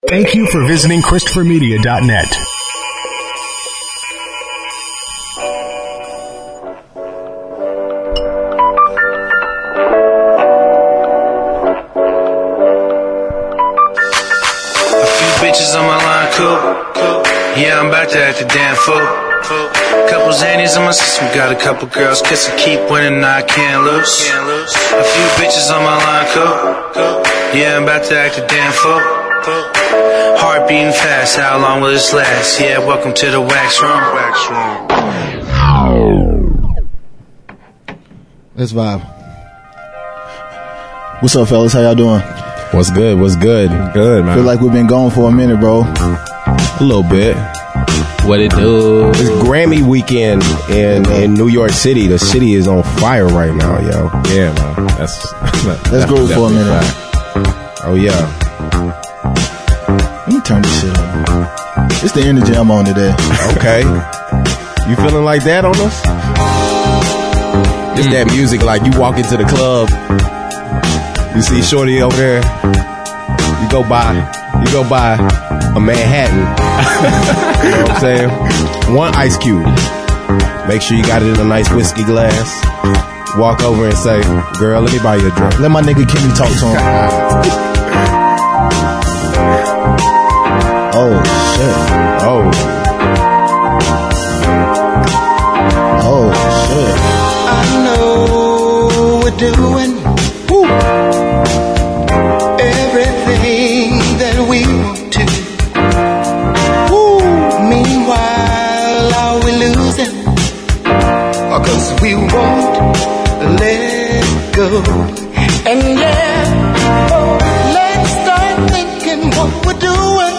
Thank you for visiting ChristopherMedia.net. Bitches on my line, cool. Yeah, I'm about to act a damn fool. Couple Xannies in my system, got a couple girls kissing, keep winning, I can't lose. A few bitches on my line, cool. Yeah, I'm about to act a damn fool. Heart beating fast, how long will this last? Yeah, welcome to the wax room. Let's vibe. What's up, fellas? How y'all doing? What's good? Good, man. Feel like we've been gone for a minute, bro. A little bit. What it do? It's Grammy weekend in New York City. The city is on fire right now, yo. Yeah, man. Let's go for a minute. Oh, yeah. Let me turn this shit on. It's the energy I'm on today. Okay. You feeling like that on us? It's that music, like you walk into the club, you see Shorty over there, you go by a Manhattan. You know what I'm saying? One ice cube. Make sure you got it in a nice whiskey glass. Walk over and say, girl, let me buy you a drink. Let my nigga Kenny talk to him. Oh, shit. Oh, shit. I know we're doing everything that we want to. Meanwhile, are we losing? 'Cause we won't let go. And yeah, let's start thinking what we're doing.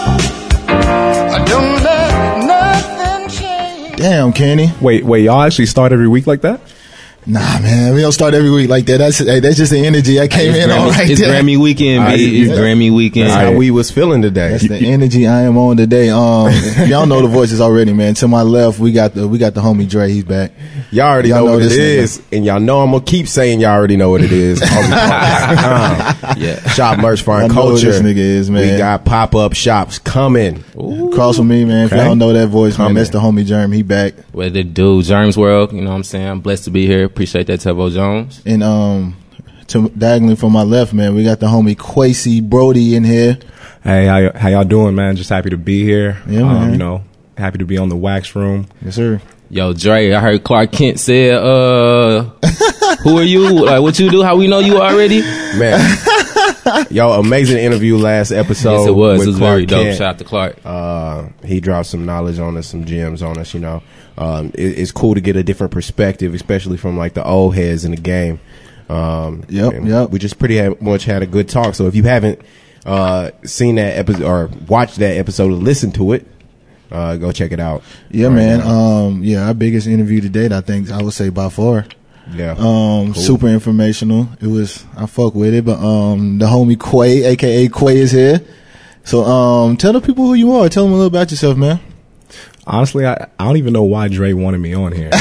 Don't let nothing change. Damn, Kenny. Wait, y'all actually start every week like that? Nah, man, we don't start every week like that. That's just the energy I came in on right It's there. Grammy weekend, B. It's Grammy weekend. that's how we was feeling today. That's the energy I am on today. Y'all know the voices already, man. To my left, we got the homie Dre. He's back. Y'all already know what it this is, and y'all know I'm gonna keep saying y'all already know what it is. Yeah. Shop merch for I our know what culture. this nigga is, man. We got pop-up shops coming. Cross with me, man. If Okay. y'all don't know that voice, man, Coming. that's the homie Germ. He back. What it do? Germs World, you know what I'm saying? I'm blessed to be here. Appreciate that, Tevo Jones. And diagonally from my left, man, we got the homie Quasi Brody in here. Hey, how y'all doing, man? Just happy to be here. Yeah, man. You know, happy to be on the Wax Room. Yes, sir. Yo, Dre, I heard Clark Kent said, who are you? Like, what you do? How we know you already? Man, yo, amazing interview last episode. Yes, it was. with It was Clark very dope. Kent. Shout out to Clark. He dropped some knowledge on us, some gems on us, you know. It's cool to get a different perspective, especially from like the old heads in the game. Yep. We just pretty much had a good talk. So if you haven't seen that episode or watched that episode or listened to it, go check it out. Yeah, right man. now. Our biggest interview to date, I think, I would say by far. Yeah. Cool. Super informational. I fuck with it, but the homie Quay, aka Quay, is here. So tell the people who you are. Tell them a little about yourself, man. Honestly, I don't even know why Dre wanted me on here.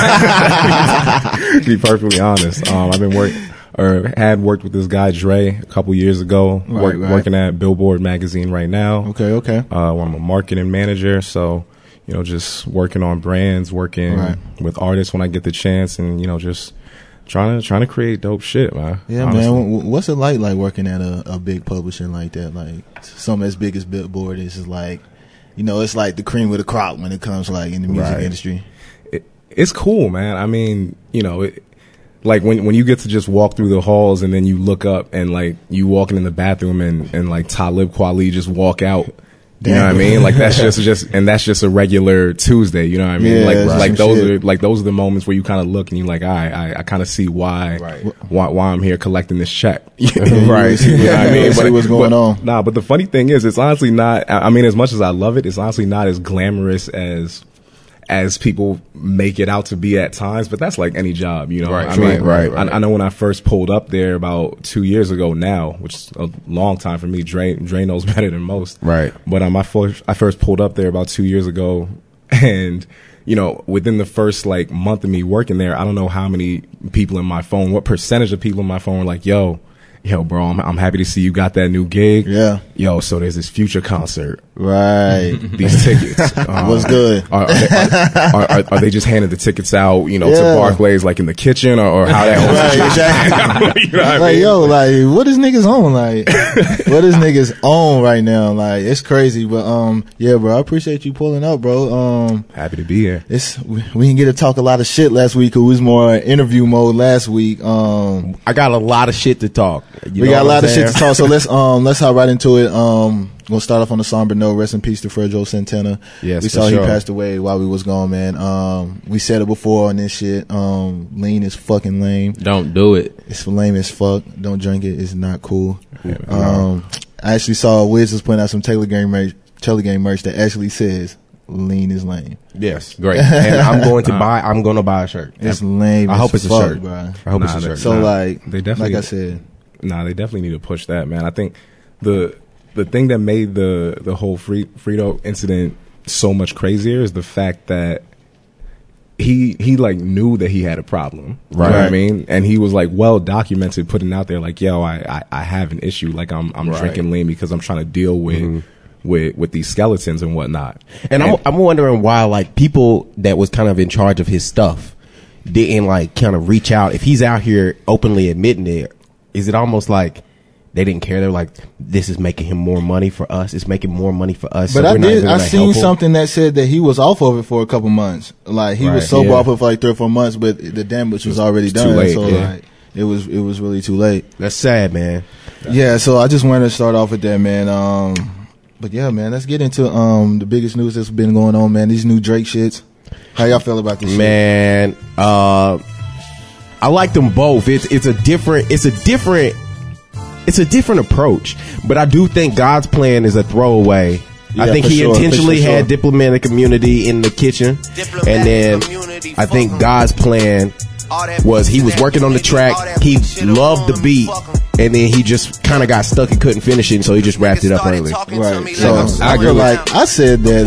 To be perfectly honest, I've been had worked with this guy Dre a couple years ago. Right. Working at Billboard magazine right now. Okay. I'm a marketing manager, so you know, just working on brands, working with artists when I get the chance, and you know, just trying to create dope shit, man. Yeah, honestly. man. What's it like working at a big publishing like that? Like something as big as Billboard is just like, you know, it's like the cream of the crop when it comes like in the music industry. It's cool, man. I mean, you know, like when you get to just walk through the halls and then you look up and like you walking in the bathroom and like Talib Kweli just walk out. You know what I mean? Like that's just a regular Tuesday. You know what I mean? Yeah, those are the moments where you kind of look and you're like, I kind of see why I'm here collecting this check. Right. You know what I mean? See what's going on. Nah, but the funny thing is, it's honestly not. I mean, as much as I love it, it's honestly not as glamorous as people make it out to be at times, but that's like any job, you know. Right, I mean, right. I know when I first pulled up there about 2 years ago now, which is a long time for me. Dre knows better than most. Right. But I first pulled up there about 2 years ago, and you know, within the first like month of me working there, I don't know how many people in my phone, what percentage of people in my phone were like, "Yo, yo, bro, I'm happy to see you got that new gig. Yeah. Yo, so there's this Future concert. Right. These tickets. What's good? Are they just handing the tickets out, to Yeah. Barclays, like in the kitchen, or how that Right, exactly. You know what I Like, mean? yo, like, what is niggas on? Like, what is niggas on right now? Like, it's crazy. But, yeah, bro, I appreciate you pulling up, bro. Happy to be here. We didn't get to talk a lot of shit last week. It was more interview mode last week. I got a lot of shit to talk. We got a lot of shit to talk. So let's hop right into it. We'll start off on a somber note. Rest in peace to Fredo Santana. Yes, we for saw sure. he passed away while we was gone, man. We said it before on this shit. Lean is fucking lame. Don't do it. It's lame as fuck. Don't drink it. It's not cool. I actually saw Wiz was putting out some Taylor Game merch that actually says lean is lame. Yes. Great. And I'm going to buy a shirt. It's lame. I hope as it's a fuck, shirt. bro. I hope it's Nah, a shirt. So like, they definitely- like I said, They definitely need to push that, man. I think the thing that made the whole Fredo incident so much crazier is the fact that he like knew that he had a problem. Right. You know what I mean? And he was like well documented, putting out there like, yo, I have an issue. Like I'm drinking lean because I'm trying to deal with with these skeletons and whatnot. And I'm wondering why, like, people that was kind of in charge of his stuff didn't, like, kind of reach out. If he's out here openly admitting it, is it almost like they didn't care? They're like, this is making him more money for us. It's making more money for us. but so we're not even I gonna seen help him. something that said that he was off of it for a couple months. Like he was Right, sober yeah. off it for like 3 or 4 months, but the damage was already It's done. too late, so yeah. like it was really too late. That's sad, man. Yeah, so I just wanted to start off with that, man. But yeah, man, let's get into the biggest news that's been going on, man. These new Drake shits. How y'all feel about this shit? Man, I like them both. It's a different approach, but I do think God's plan is a throwaway. Yeah, I think for he sure, intentionally for sure. had diplomatic immunity in the kitchen, and then I think God's plan was he was working on the track, he loved the beat, and then he just kind of got stuck and couldn't finish it, and so he just wrapped it up early. Right. So I I agree feel with- like I said that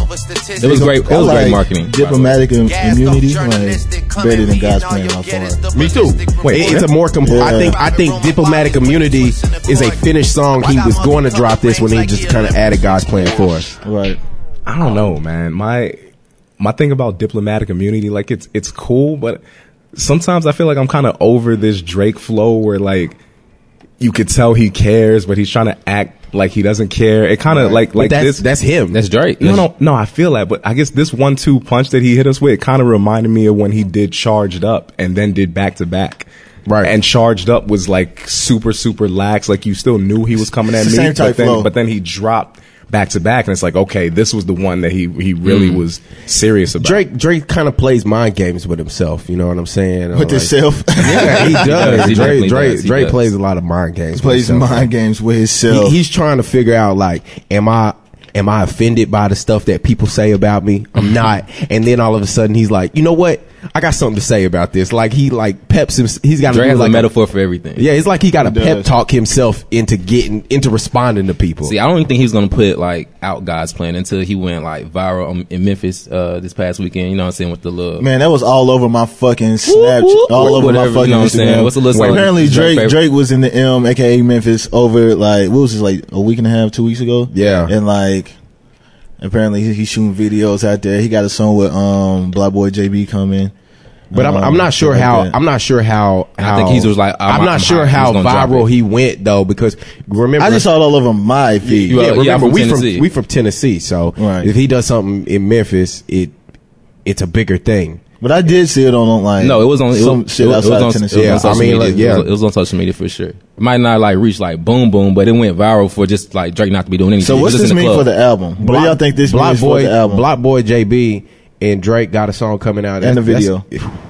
It was great. It was I great like marketing. Diplomatic immunity, like better than God's plan by far. Me too. It's a more Yeah. I think diplomatic immunity is a finished song. He was going to drop this when he just kind of added God's plan for us. Right. I don't know, man. My thing about diplomatic immunity, like it's cool, but sometimes I feel like I'm kind of over this Drake flow where like you could tell he cares, but he's trying to act like he doesn't care. It kind of like That's him. That's Drake. No, I feel that, but I guess this 1-2 punch that he hit us with kind of reminded me of when he did Charged Up and then did Back to Back. Right. And Charged Up was like super, super lax. Like you still knew he was coming at It's the me, same type flow. but then he dropped Back to Back, and it's like, okay, this was the one that he really was serious about. Drake kind of plays mind games with himself. You know what I'm saying? With Like- himself. Yeah, he does. He definitely Drake does. He Drake does. plays a lot of mind games. with Plays himself. mind games with himself. He's trying to figure out, like, am I offended by the stuff that people say about me? I'm not. And then all of a sudden he's like, you know what? I got something to say about this. Like he like peps him. He's got to Drake do has like a metaphor for everything. Yeah, it's like he got to does. pep talk himself into responding to people. See, I don't even think he was gonna put like out God's plan until he went like viral in Memphis this past weekend. You know what I'm saying, with the little Man, that was all over my fucking Snapchat, all over Whatever, my fucking you know what I'm saying? Instagram. What's the little song? Apparently Drake favorite? Drake was in the M, aka Memphis, over like what was this, like a week and a half, 2 weeks ago? Yeah. And like apparently he's shooting videos out there. He got a song with Black Boy JB coming. But I'm not sure stuff how. like that. I'm not sure how. I think he was like, I'm I'm not sure hot. He how was gonna drop viral it. he went though, because remember I just saw it all over my feed. You- yeah, Yeah, remember from we Tennessee. from Tennessee, so Right. if he does something in Memphis, it's a bigger thing. But I did see it on like No, it was on some shit outside of Tennessee. Yeah, on social I mean, media. like, yeah. It was on social media for sure. It might not like reach like boom boom, but it went viral for just like Drake not to be doing anything. So what's Just this in the mean club. for the album? What do y'all think this means for the album? Block Boy JB and Drake got a song coming out And the video.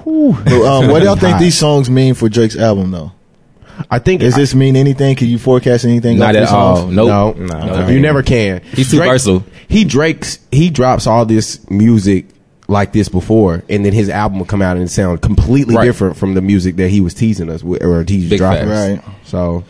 But, what do y'all think these songs mean for Drake's album though? I think Does this mean anything? Can you forecast anything? Not off at these all. songs? Nope. No, you never can. He's too versatile. He drops all this music like this before, and then his album will come out and sound completely Right. different from the music that he was teasing us with, or he's Big dropping. facts. Right. So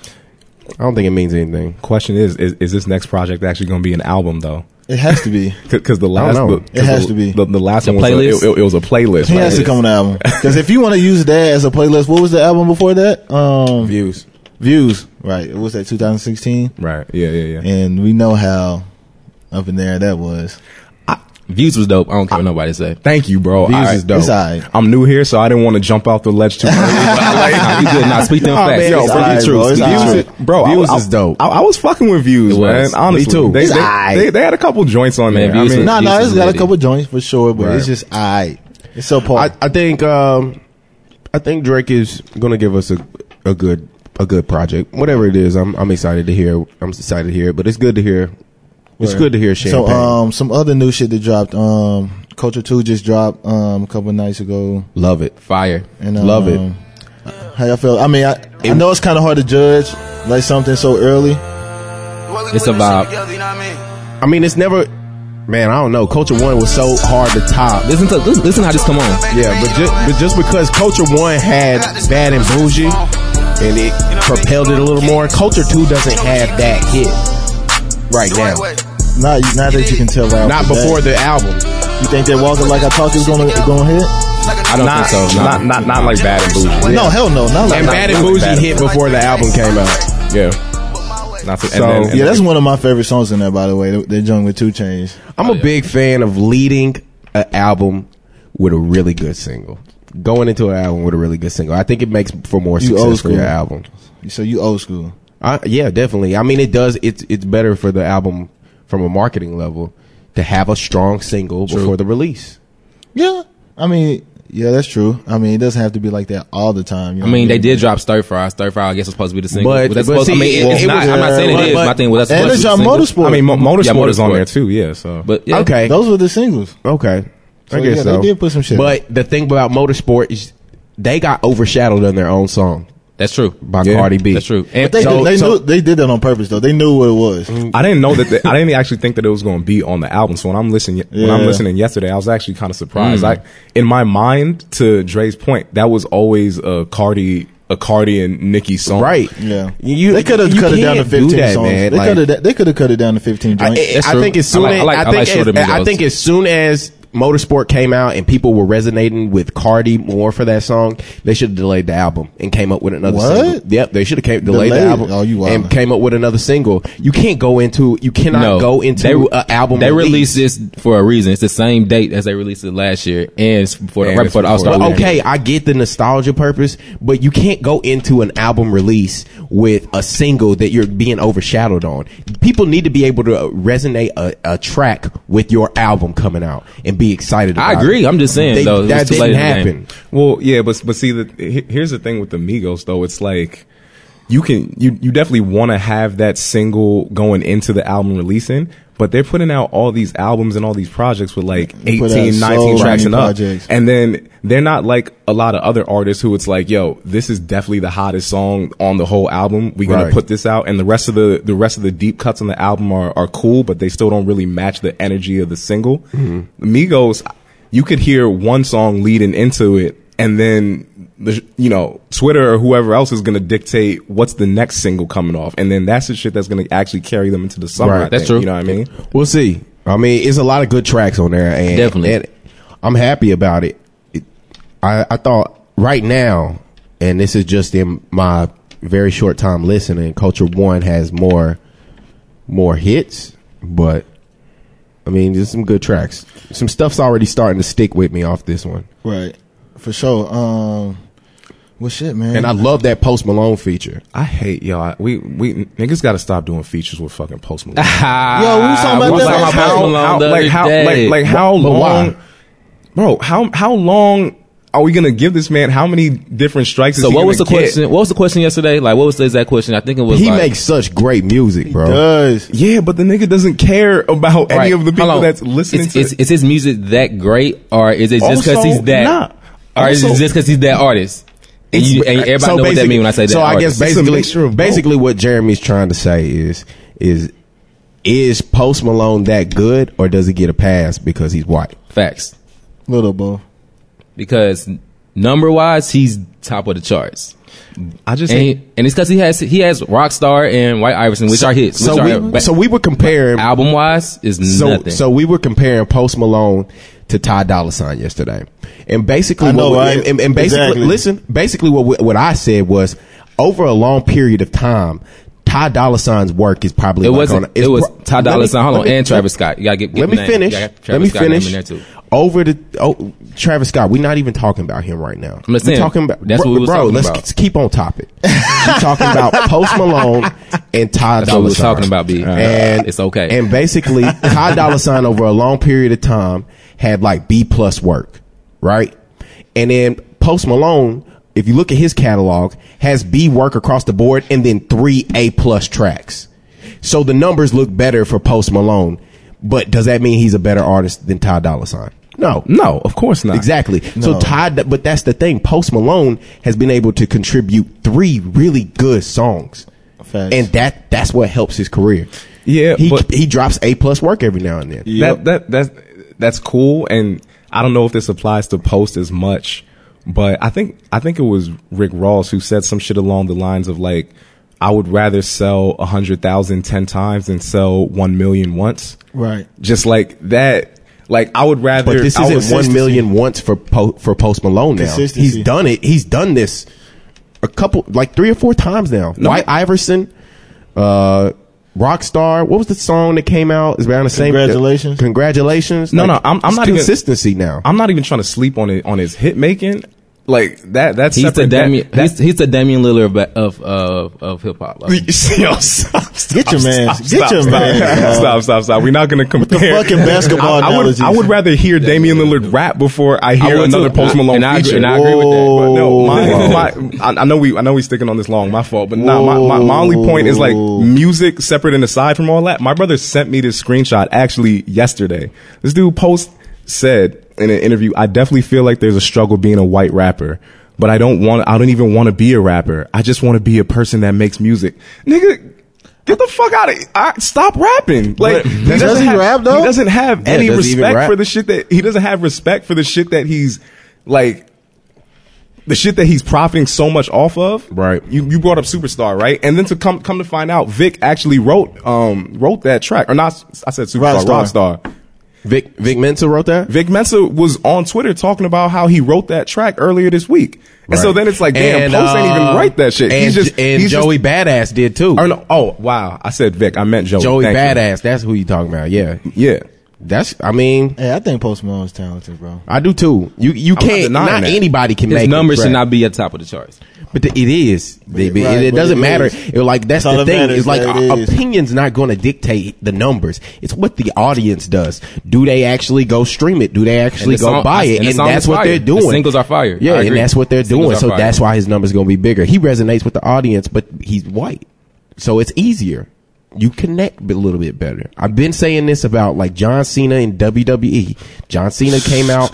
I don't think it means anything. Question is this next project actually going to be an album though? It has to be. Because the last, know. It has to be. The last The one was playlist? it was a playlist. He has to come on the album. Because if you want to use that as a playlist, what was the album before that? Views. Views, right? What was that, 2016? Right. Yeah. And we know how up in there that was. Views was dope. I don't care what nobody say. Thank you, bro. Views is dope. It's alright. I'm new here, so I didn't want to jump off the ledge too early. Nah, you good. Nah, speak them facts. Man, yo, It's bro, alright, the truth. bro. It's Views, alright. bro, Views I is dope. I was fucking with Views, It man. was. Honestly, Me too. They, It's they, alright. they had a couple joints on Man, there. Views I mean, was- No, Views it's is got a litty. couple joints for sure, but Right. it's just alright. It's so part. I think Drake is gonna give us a good project. Whatever it is, I'm excited to hear. I'm excited to hear it, but it's good to hear. It's good to hear Champagne. So, some other new shit that dropped. Culture 2 just dropped a couple nights ago. Love it. Fire. And Love it. How y'all feel? I mean, I know it's kind of hard to judge like something so early. It's about. I mean, it's never. Man, I don't know. Culture 1 was so hard to top. Listen how this come on. Yeah, but just because Culture 1 had Bad and Bougie and it propelled it a little more, Culture 2 doesn't have that hit right now. Not that you can tell right Not off the before bat. the album. You think that Walking Like I Talk is gonna hit? I don't think so. No. not like Bad and Bougie. No, hell no. Not like And Bad and Bougie hit before the album came out. Yeah. Not to, So- Yeah, that's one of my favorite songs in there, by the way. They're joined with 2 Chainz. I'm a big fan of leading an album with a really good single. Going into an album with a really good single. I think it makes for more You old success for your school. album. So you old school. Yeah, definitely. I mean, it does. It's better for the album from a marketing level to have a strong single before the release. Yeah. I mean, yeah, that's true. I mean, it doesn't have to be like that all the time. You know I mean, what they did drop Stir Fry. Stir Fry, I guess, was supposed to be the single. But- that's but supposed, see, I mean, it it's not. was, I'm not saying it is. but- My thing was that's And supposed they to be dropped the single. Motorsport. I mean, Motorsport is on Motorsport. there too. Yeah. So, But yeah, Okay. Those were the singles. Okay. So, I guess yeah, so. they did put some shit But the thing about Motorsport is they got overshadowed in their own song that's true. by Yeah, Cardi B. That's true. And They, So- they so- knew they did that on purpose though. They knew what it was. I didn't know that. I didn't actually think that it was going to be on the album. So when I'm listening yesterday, I was actually kind of surprised. In my mind, to Dre's point, that was always a Cardi and Nicki song. Right. Yeah, You, they could have you cut it down to can't do 15 that, songs. man. They Like, could have cut it down to 15 joints. That's I true. think as soon I like shorter I Migos. think as soon as Motorsport came out and people were resonating with Cardi more for that song, they should have delayed the album and came up with another What? single. Yep, they should have delayed the Delayed? album Oh, you and wildin'. came up with another single. You cannot go into an album They release. released this for a reason. It's the same date as they released it last year, and it's before And right it's before the All Star. before- Well, okay, I get the nostalgia purpose, but you can't go into an album release with a single that you're being overshadowed on. People need to be able to resonate a track with your album coming out and be excited about I agree. it. I'm just saying, though, that it's too didn't late in the game. happen. Well, yeah, but see, here's the thing with the Migos though. It's like you definitely want to have that single going into the album releasing, but they're putting out all these albums and all these projects with like They put out 18, 19 so tracks many and up. projects. And then they're not like a lot of other artists who it's like, yo, this is definitely the hottest song on the whole album. We're going Right. to put this out. And the rest of the deep cuts on the album are cool, but they still don't really match the energy of the single. Mm-hmm. Migos, you could hear one song leading into it, and then Twitter or whoever else is going to dictate what's the next single coming off, and then that's the shit that's going to actually carry them into the summer. Right. I That's think. true. You know what I mean? We'll see. I mean, it's a lot of good tracks on there, and Definitely. and I'm happy about it. I thought right now, and this is just in my very short time listening, Culture 1 has more hits, but I mean, there's some good tracks. Some stuff's already starting to stick with me off this one, Right, for sure. Well, shit, man. and I love that Post Malone feature. I hate we niggas got to stop doing features with fucking Post Malone. Yo, we was talking about We was that. talking about How- Post Malone the other day. how But why? long, bro? How long are we gonna give this man? How many different strikes? So is he what was the gonna get? question? What was the question yesterday? Like, what was the exact question? I think it was. He like, makes such great music, bro. does. Yeah, but the nigga doesn't care about any right, of the people hold on. that's listening to Is his music that great, or is it just because Also, he's that? nah. Or is it Also- just because he's that artist? And, It's- and everybody So know what that basically- means when I say that. So I artist. guess It's a mixture of both. basically what Jeremy's trying to say is Post Malone that good, or does he get a pass because he's white? Facts. Little both. Because number wise, he's top of the charts. I just And, hate. and it's because he has Rockstar and White Iverson, which are hits. So we were comparing album wise is nothing. So we were comparing Post Malone to Ty Dolla $ign yesterday, and basically, I know, what, right? and basically, Exactly. listen. Basically, what I said was, over a long period of time, Ty Dolla $ign's work is probably it was Ty Dolla $ign. Hold on, and Travis Scott. You gotta get let me finish. Let me finish. In there too. Over the Travis Scott, we're not even talking about him right now. I'm just saying, we're talking about that's what we was talking about. Let's keep on topic. We're talking about Post Malone and Ty Dolla $ign. That's what we was talking about, B. And it's okay. And basically, Ty Dolla $ign over a long period of time had like B+ work, right? And then Post Malone, if you look at his catalog, has B work across the board and then 3 A+ tracks. So the numbers look better for Post Malone. But does that mean he's a better artist than Ty Dolla $ign? No, of course not. Exactly. No. So but that's the thing. Post Malone has been able to contribute 3 really good songs. Facts. And that's what helps his career. Yeah, he drops A+ work every now and then. Yep. That's cool, and I don't know if this applies to Post as much, but I think it was Rick Ross who said some shit along the lines of like, I would rather sell 100,000 10 times than sell 1 million once. Right. Just like that. Like I would rather. But this isn't 1 million once for Post Malone now. He's done it. He's done this a couple, like 3 or 4 times now. No, White Iverson, Rockstar. What was the song that came out? Is around the same. Congratulations. No, like, I'm not even consistency now. I'm not even trying to sleep on it on his hit making. Like that's he's separate. He's the Damian Lillard of hip hop. Get your man. Stop. We're not going to compare. The fucking basketball analogies. I would rather hear Damian Lillard rap before I hear another Post Malone feature. And I agree with that. But no, I know we sticking on this long. My fault. But my only point is like music separate and aside from all that. My brother sent me this screenshot actually yesterday. This dude Post said in an interview, I definitely feel like there's a struggle being a white rapper, but I don't even want to be a rapper. I just want to be a person that makes music. Nigga, get the fuck out of here. Stop rapping. Like, does he rap though? He doesn't have any respect for the shit that he doesn't have respect for the shit that he's like, the shit that he's profiting so much off of. Right. You brought up Superstar, right? And then to come to find out, Vic actually wrote that track, or not. I said Superstar, Rockstar. Vic Mensa wrote that? Vic Mensa was on Twitter talking about how he wrote that track earlier this week. And so then it's like, damn, Post ain't even write that shit. And Joey Badass did too. Oh, wow. I said Vic. I meant Joey. Joey Badass. That's who you talking about. Yeah. Yeah. Hey, I think Post Malone is talented, bro. I do too. You can't, not anybody can make it. His numbers should not be at the top of the charts. But it is, baby. Right, it doesn't matter. Like that's the thing. Matters, it's like opinion's not going to dictate the numbers. It's what the audience does. Do they actually go stream it? Do they actually go buy it? And that's what they're doing. The singles are fire. Yeah, and that's what they're doing. So that's why his numbers going to be bigger. He resonates with the audience, but he's white, so it's easier. You connect a little bit better. I've been saying this about like John Cena in WWE. John Cena came out.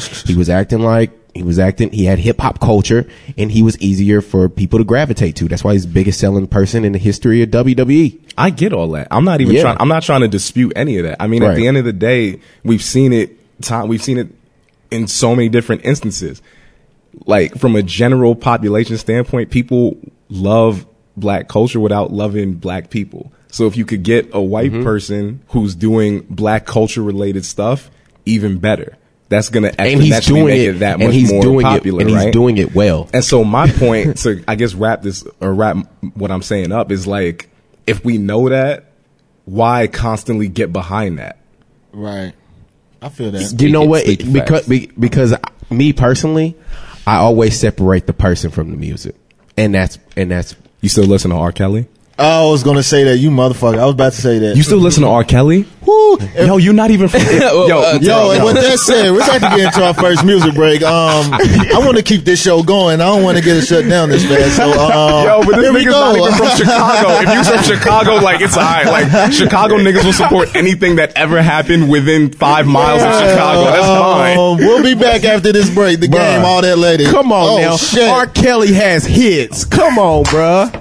He had hip hop culture, and he was easier for people to gravitate to. That's why he's the biggest selling person in the history of WWE. I get all that. I'm not trying to dispute any of that. I mean, at the end of the day, we've seen it in so many different instances. Like from a general population standpoint, people love black culture without loving black people. So if you could get a white person who's doing black culture related stuff, even better. That's going to exponentially make it that much more popular, and he's doing it well. And so my point to, I guess, wrap what I'm saying up is like, if we know that, why constantly get behind that? Right. I feel that. You know what? Because me personally, I always separate the person from the music. And that's. You still listen to R. Kelly? Oh, I was going to say that, you motherfucker. I was about to say that. You still listen to R. Kelly? Woo. Yo, you're not even... and with that said, we're about to get into our first music break. I want to keep this show going. I don't want to get it shut down this fast. So, but this nigga's not even from Chicago. If you're from Chicago, like, it's alright. Like, Chicago niggas will support anything that ever happened within 5 miles of Chicago. That's fine. We'll be back after this break. The game, all that later. Come on now. Shit. R. Kelly has hits. Come on, bruh.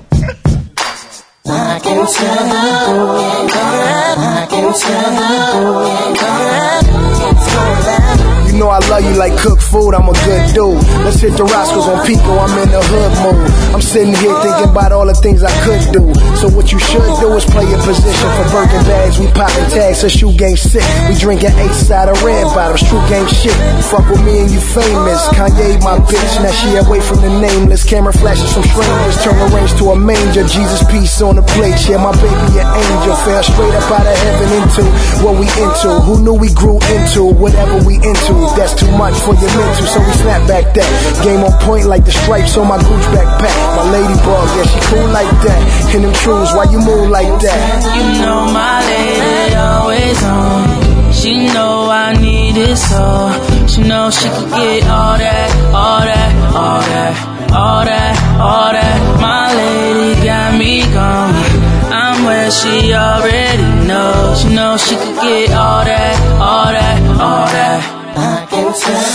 You know I love you like cooked food, I'm a good dude. Let's hit the Roscoe's on Pico, I'm in the hood mood. I'm sitting here thinking about all the things I could do. So what you should do is play your position for Birkin bags. We popping tags, her shoe game sick. We drinking 8-side of red bottoms, true game shit. Fuck with me and you famous. Kanye my bitch, now she away from the nameless. Camera flashes from strangers, turn the range to a manger. Jesus peace on the plate, yeah, my baby an angel. Fell straight up out of heaven into what we into. Who knew we grew into whatever we into? That's too much for your mental, so we snap back that. Game on point like the stripes on my Gucci backpack. My ladybug, yeah, she cool like that. In them trues, why you move like that? You know my lady always on. She know I need it so. She know she can get all that, all that, all that, all that, all that. My lady got me going. I'm where she already knows. She know she can get all that, all that, all that. I can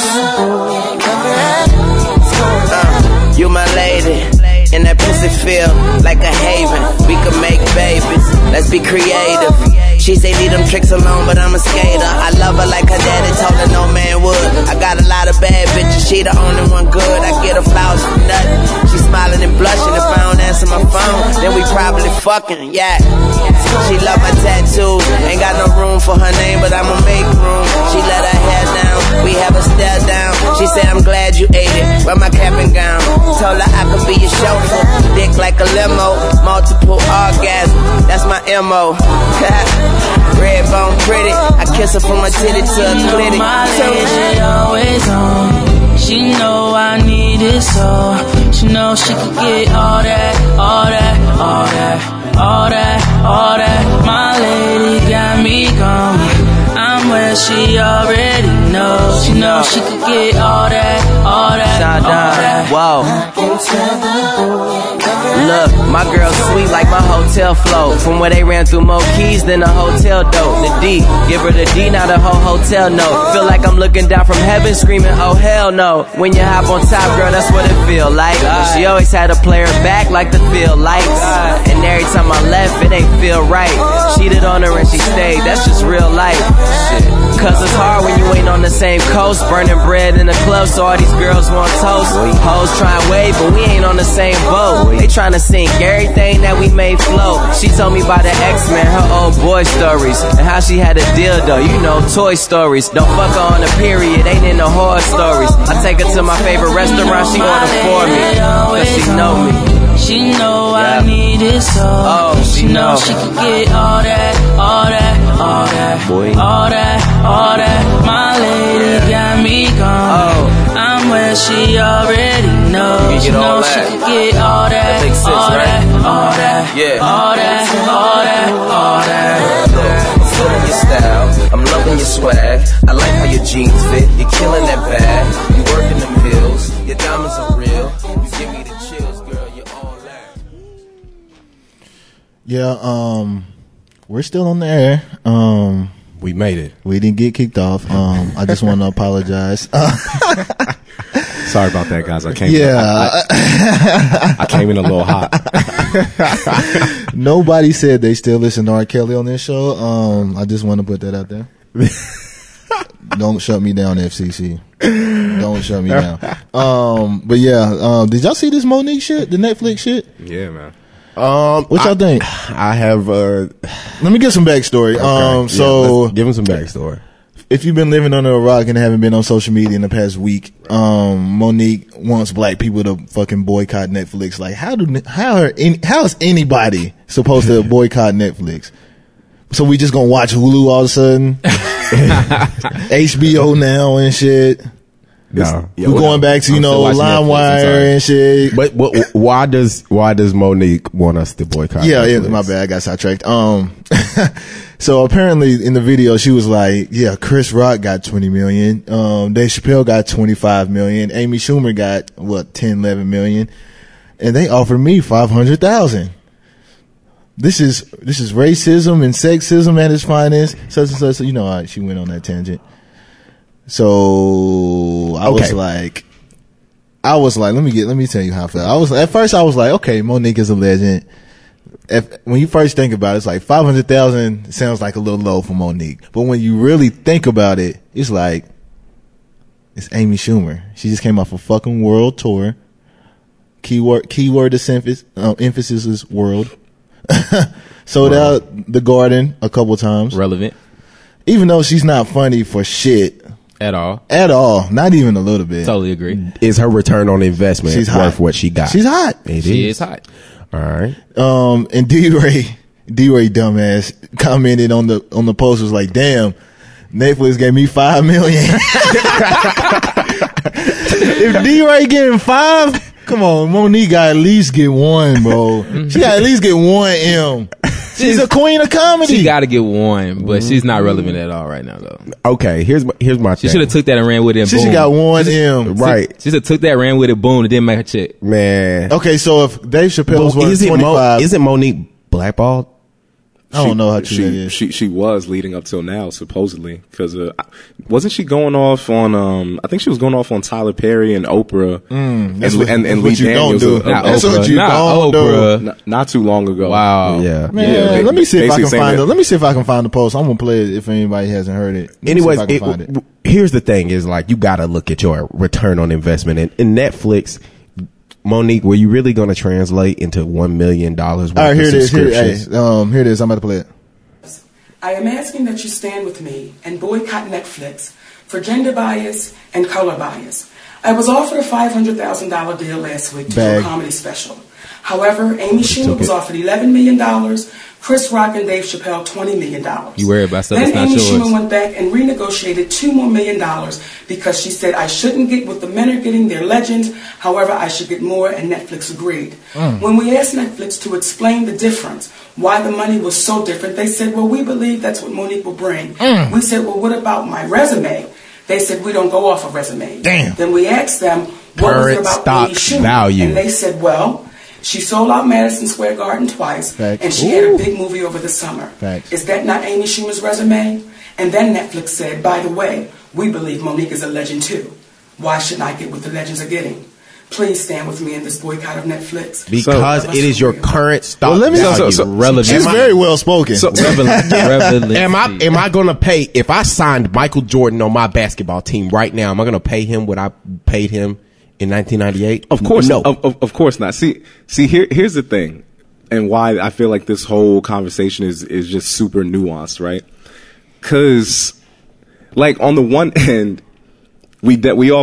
tell. You my lady, and that pussy feel like a haven. We could make babies, let's be creative. She say leave them tricks alone, but I'm a skater. I love her like her daddy told her no man would. I got a lot of bad bitches, she the only one good. I get her flowers for nothing. She smiling and blushing. If I don't answer my phone, then we probably fucking, yeah. She love my tattoos, ain't got no room for her name, but I'ma make room. She let her hair down, we have a stare down. She said I'm glad you ate it, wear my cap and gown. Told her I could be your chauffeur, dick like a limo, multiple orgasms, that's my MO. Red bone pretty, I kiss her from my titty to a clinic. My lady always on. She know I need it so. She know she can get all that, all that, all that, all that, all that. My lady got me going. I'm where she already knows. She know she can get all that, all that, all that. Whoa. Look, my girl sweet like my hotel flow. From where they ran through more keys than a hotel dope. The D, give her the D, now the whole hotel know. Feel like I'm looking down from heaven screaming, oh hell no. When you hop on top, girl, that's what it feel like. She always had to play her back like the field lights. And every time I left, it ain't feel right. Cheated on her and she stayed, that's just real life. Shit. Cause it's hard when you ain't on the same coast. Burning bread in the club, so all these girls want toast. Hoes trying wave, but we ain't on the same boat. They trying to sink everything that we made float. She told me about the X-Men, her old boy stories, and how she had a dildo, you know, Toy Stories. Don't fuck her on a period, ain't in the horror stories. I take her to my favorite restaurant, she order for me, cause she know me. She know I need it so. Oh, she know she can get all that, all that, all that, boy. All that, all that. My lady got me gone. I'm where she already knows. She know she can get all that, all that, all that, all that, all that, all that. I'm feeling your style, I'm loving your swag. I like how your jeans fit, you're killing that bag. You working them hills, your diamonds are real. You give me the chills, girl, you're all that. Yeah, we're still on the air. We made it. We didn't get kicked off. I just want to apologize. Sorry about that, guys. I came. Yeah, I came in a little hot. Nobody said they still listen to R. Kelly on this show. I just want to put that out there. Don't shut me down, FCC. Don't shut me down. But yeah, did y'all see this Monique shit? The Netflix shit? Yeah, man. What y'all think? I have. Let me get some backstory. Okay. So give him some backstory. If you've been living under a rock and haven't been on social media in the past week, Monique wants black people to fucking boycott Netflix. Like, how is anybody supposed to boycott Netflix? So we just gonna watch Hulu all of a sudden? HBO now and shit. No, we're going back to LimeWire and shit. But why does Monique want us to boycott? Yeah, my bad. I got sidetracked. So apparently in the video she was like, "Yeah, Chris Rock got 20 million. Dave Chappelle got 25 million. Amy Schumer got 10-11 million, and they offered me 500,000. This is racism and sexism at its finest. Such and such. You know how she went on that tangent." So I was like, let me tell you how I felt. At first I was like, okay, Monique is a legend. When you first think about it, it's like 500,000 sounds like a little low for Monique. But when you really think about it, it's like, It's Amy Schumer. She just came off a fucking world tour. Keyword emphasis is world. Sold out the Garden a couple times. Relevant. Even though she's not funny for shit. At all. Not even a little bit. Totally agree. Is her return on investment worth what she got? She's hot. She is hot. All right. And D-Ray dumbass commented on the post, was like, damn, Netflix gave me $5 million. If D-Ray getting 5, come on, Monique got at least get 1, bro. She got at least get 1 M. She's a queen of comedy. She got to get 1, but she's not relevant at all right now, though. Okay, here's my She thing. should have took that and ran with it. And She boom. should got 1 M. Right. She should have took that, ran with it, boom, and didn't make a check. Man. Okay, so if Dave Chappelle was worth 25, isn't Monique blackballed? I don't know how true that is. She was leading up till now, supposedly, because wasn't she going off on? I think she was going off on Tyler Perry and Oprah and Lee Daniels. That's what you don't do. Not too long ago. Wow. Yeah. Man, let me see if I can find it. Let me see if I can find the post. I'm gonna play it if anybody hasn't heard it. Anyways, here's the thing: is like you got to look at your return on investment. In Netflix, Monique, were you really going to translate into $1 million worth All right, here of it is. subscriptions? Here it is. I'm about to play it. I am asking that you stand with me and boycott Netflix for gender bias and color bias. I was offered a $500,000 deal last week to do a comedy special. However, Amy Schumer was offered $11 million, Chris Rock and Dave Chappelle $20 million. You worry about stuff that's Then not Amy yours. Schumer went back and renegotiated $2 more million because she said I shouldn't get what the men are getting, they're legends. However, I should get more, and Netflix agreed. When we asked Netflix to explain the difference, why the money was so different, they said, well, we believe that's what Monique will bring. We said, well, what about my resume? They said, we don't go off a resume. Damn. Then we asked them, what was it about Amy Schumer? Value. And they said, well, she sold out Madison Square Garden twice, Facts. and she had a big movie over the summer. Facts. Is that not Amy Schumer's resume? And then Netflix said, by the way, we believe Monique is a legend too. Why shouldn't I get what the legends are getting? Please stand with me in this boycott of Netflix. Because it is your current stock value. Relevant. She's very well spoken. Relevant. Am I going to pay, if I signed Michael Jordan on my basketball team right now, am I going to pay him what I paid him in 1998? Of course, no. Of course not. See, here's the thing, and why I feel like this whole conversation is just super nuanced, right? Because, like, on the one end, we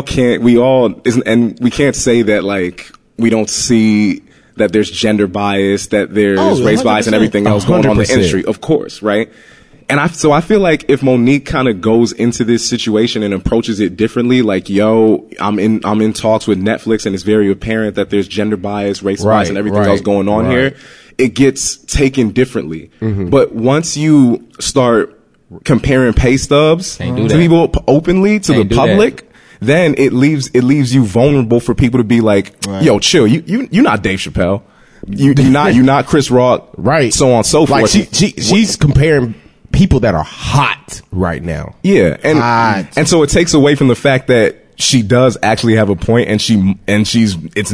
can't say that, like, we don't see that there's gender bias, that there's race bias and everything else going on in the industry, of course, right? And so I feel like if Monique kind of goes into this situation and approaches it differently, like, yo, I'm in talks with Netflix and it's very apparent that there's gender bias, race bias and everything else going on here, it gets taken differently. But once you start comparing pay stubs to people openly to the public, then it leaves you vulnerable for people to be like, yo, chill, you're not Dave Chappelle. You're not Chris Rock, right? So on and so forth. Like she's comparing people that are hot right now. Yeah, and so it takes away from the fact that she does actually have a point, and she's it's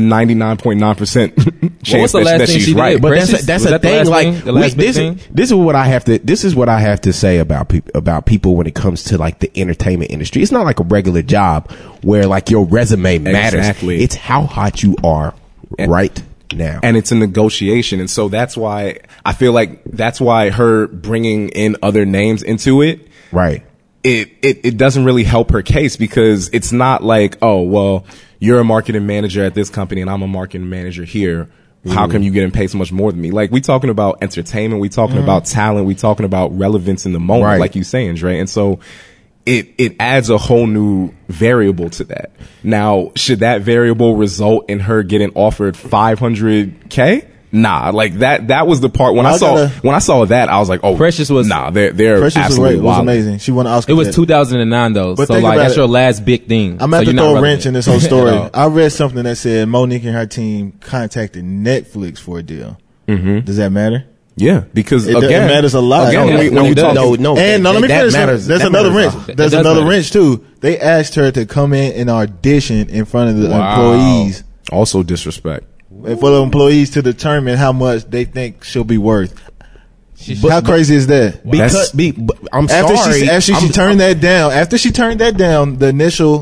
99.9% chance that she's right. But that's a thing. Like this is what I have to say about people when it comes to like the entertainment industry. It's not like a regular job where like your resume matters. Exactly. It's how hot you are right now, and it's a negotiation. And so that's why I feel like her bringing in other names into it, right? It doesn't really help her case, because it's not like, oh, well, you're a marketing manager at this company and I'm a marketing manager here. How come you getting paid so much more than me? Like, we talking about entertainment, we talking about talent, we talking about relevance in the moment, like you saying, Dre. And so it adds a whole new variable to that. Now, should that variable result in her getting offered $500K? Nah, like that was the part when I saw that, I was like, oh, Precious was they're Precious absolutely was amazing. She won an Oscar. It was 2009 though, But so think like about that's it. your last big thing. I'm so going to you're throw not a wrench in this whole story. At all. I read something that said Monique and her team contacted Netflix for a deal. Does that matter? Yeah, because It again, matters a lot. Again, No, when we talk, let me finish. matters. There's That another matters. wrench. There's another wrench too. They asked her to come in and audition in front of the employees. also disrespect. For the employees to determine how much they think she'll be worth. How crazy is that? I'm sorry. After she turned that down, the initial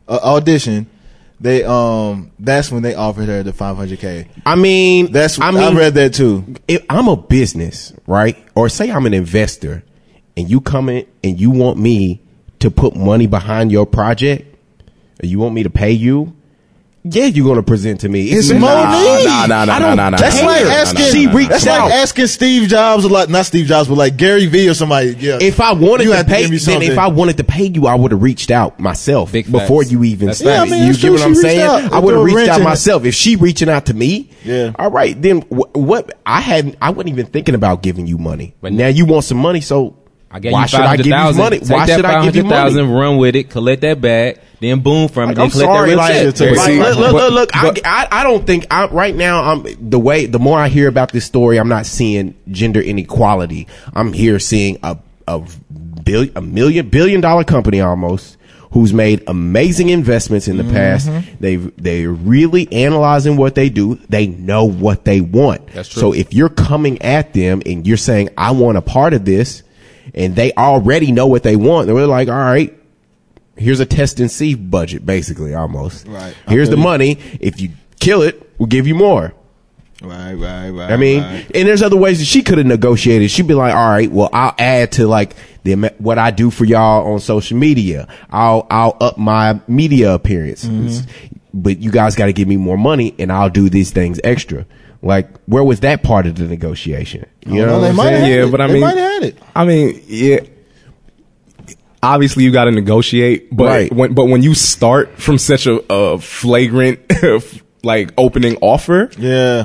audition, they that's when they offered her the $500K. I mean, I read that too. If I'm a business, right? Or say I'm an investor, and you come in and you want me to put money behind your project, or you want me to pay you. Yeah, you're gonna present to me. It's Monique. Nah. That's like asking. That's like asking Steve Jobs a lot. Not Steve Jobs, but like Gary Vee or somebody. Yeah. If I wanted to pay, then if I wanted to pay you, I would have reached out myself before you even. Yeah, I mean, you get what I'm saying? I would have reached out her. myself. If she reaching out to me, yeah. All right, then what? I wasn't even thinking about giving you money, but now you want some money, so. Why should I give you money? Why should I give you money? Run with it, collect that bag, then boom from it. I'm sorry, look. I don't think right now. The more I hear about this story, I'm not seeing gender inequality. I'm here seeing a billion-dollar company almost who's made amazing investments in the past. They're really analyzing what they do. They know what they want. That's true. So if you're coming at them and you're saying, I want a part of this, and they already know what they want, they're like, all right, here's a test and see budget, basically, almost. Right. Here's the money. If you kill it, we'll give you more. Right. I mean, and there's other ways that she could have negotiated. She'd be like, all right, well, I'll add to like what I do for y'all on social media. I'll up my media appearances, but you guys got to give me more money, and I'll do these things extra. Like, where was that part of the negotiation? You know they might have it. But I they mean, might have had it. I mean, yeah. Obviously, you got to negotiate, but Right. when you start from such a flagrant like opening offer, Yeah.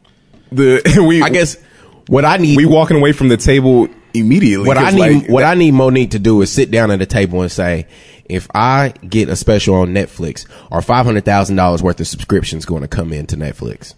I guess what I need, we walking away from the table immediately. what I 'cause, need, like, what I need Monique to do is sit down at the table and say, if I get a special on Netflix, are $500,000 worth of subscriptions going to come into Netflix?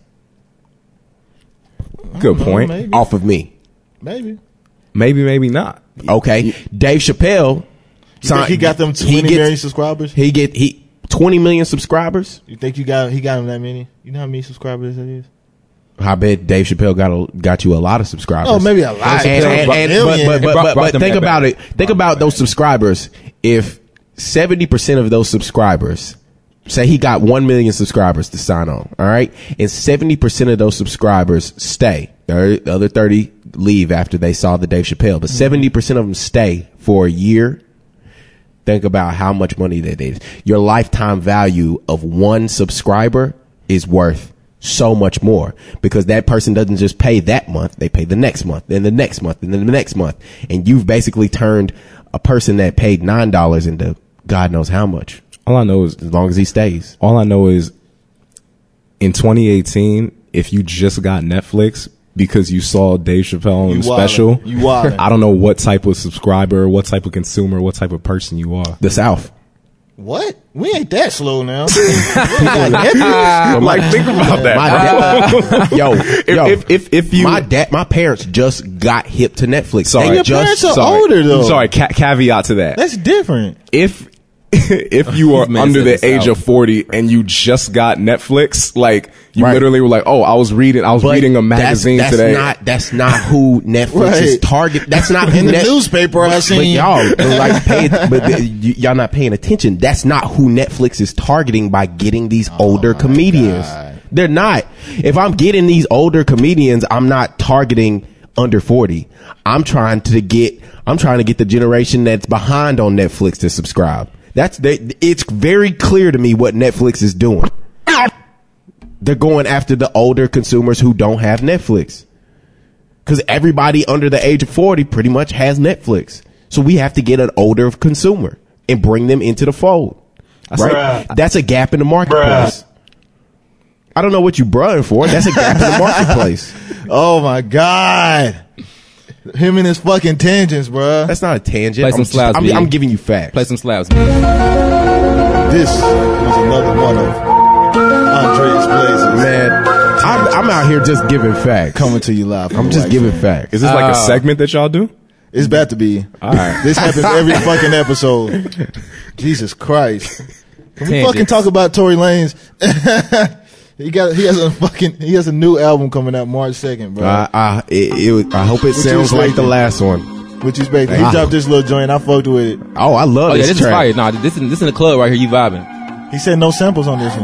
Good point. Maybe. Off of me. Maybe. Maybe not. Okay. Dave Chappelle. You think he got them 20 million subscribers? He 20 million subscribers. You think he got him that many? You know how many subscribers that is? I bet Dave Chappelle got you a lot of subscribers. Oh, maybe a lot. But think about it. Think about those subscribers. If 70% of those subscribers, say he got 1 million subscribers to sign on, all right, and 70% of those subscribers stay. The other 30 leave after they saw the Dave Chappelle, but 70% of them stay for a year. Think about how much money that is. Your lifetime value of one subscriber is worth so much more, because that person doesn't just pay that month, they pay the next month, then the next month, and then the next month. And you've basically turned a person that paid $9 into God knows how much. All I know is, as long as he stays. All I know is, in 2018, if you just got Netflix because you saw Dave Chappelle on the special, you wildin'. I don't know what type of subscriber, what type of consumer, what type of person you are. The South. What? We ain't that slow now. Like, think about that. If you, my parents just got hip to Netflix. Sorry, your parents are older though. Sorry, caveat to that. That's different. If you are under the age of 40 and you just got Netflix, like you literally were like, oh, I was reading a magazine today. That's not who Netflix is target. That's not in the newspaper. I seen y'all y'all not paying attention. That's not who Netflix is targeting by getting these older comedians. God. They're not. If I'm getting these older comedians, I'm not targeting under 40. I'm trying to get the generation that's behind on Netflix to subscribe. It's very clear to me what Netflix is doing. They're going after the older consumers who don't have Netflix. Because everybody under the age of 40 pretty much has Netflix. So we have to get an older consumer and bring them into the fold. Right? That's a gap in the marketplace. I don't know what you bruhing for. That's a gap in the marketplace. Oh my God. Him and his fucking tangents, bruh. That's not a tangent. Play some slaps, I'm giving you facts. Play some slaps. This was another one of Andre's Blazers. Man, I'm out here just giving facts. Coming to you live. I'm just giving facts. Is this like a segment that y'all do? It's about to be. All right. This happens every fucking episode. Jesus Christ. Can we fucking talk about Tory Lanez? He has a new album coming out March 2nd, bro. I hope it sounds like the last one. What you expecting? He dropped this little joint. I fucked with it. Oh, I love this is track. fire. Nah, this in the club right here. You vibing? He said no samples on this one.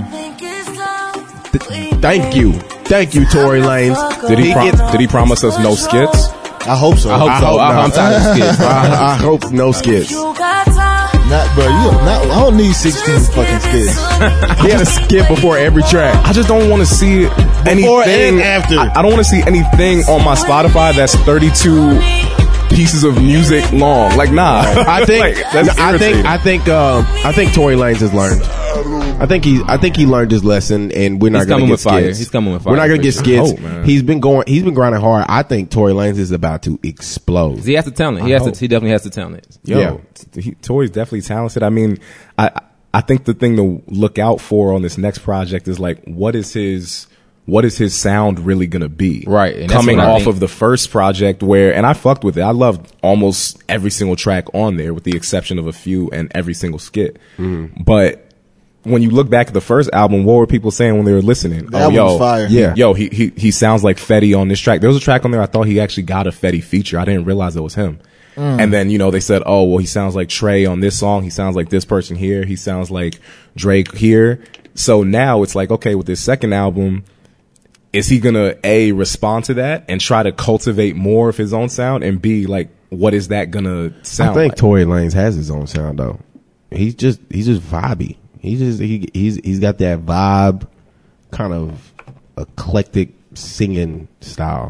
Thank you, Tory Lanez. Did he promise us no skits? I hope so. I hope not. I'm tired of skits. I hope no skits. Not, bro. I don't need 16 fucking skits. He had a skit before every track. I just don't want to see anything Before and after. I don't want to see anything on my Spotify that's 32 pieces of music long. Like, nah. I think that's irritating. I think Tory Lanez has learned. I think he learned his lesson, and we're not going to get skits. He's coming with fire. We're not going to get skits. hope, man. He's been grinding hard. I think Tory Lanez is about to explode. He has the talent. He definitely has the talent. Yo, Tory's definitely talented. I mean, I think the thing to look out for on this next project is like, what is his sound really gonna be? Right. And coming off of the first project and I fucked with it. I loved almost every single track on there with the exception of a few and every single skit. But when you look back at the first album, what were people saying when they were listening? That was fire. Yeah. Yo, he sounds like Fetty on this track. There was a track on there I thought he actually got a Fetty feature. I didn't realize it was him. And then, they said, oh, well, he sounds like Trey on this song. He sounds like this person here. He sounds like Drake here. So now it's like, okay, with this second album, is he gonna A, respond to that and try to cultivate more of his own sound, and B, like, what is that gonna sound like? I think Tory Lanez has his own sound though. He's just vibey. He's got that vibe, kind of eclectic singing style.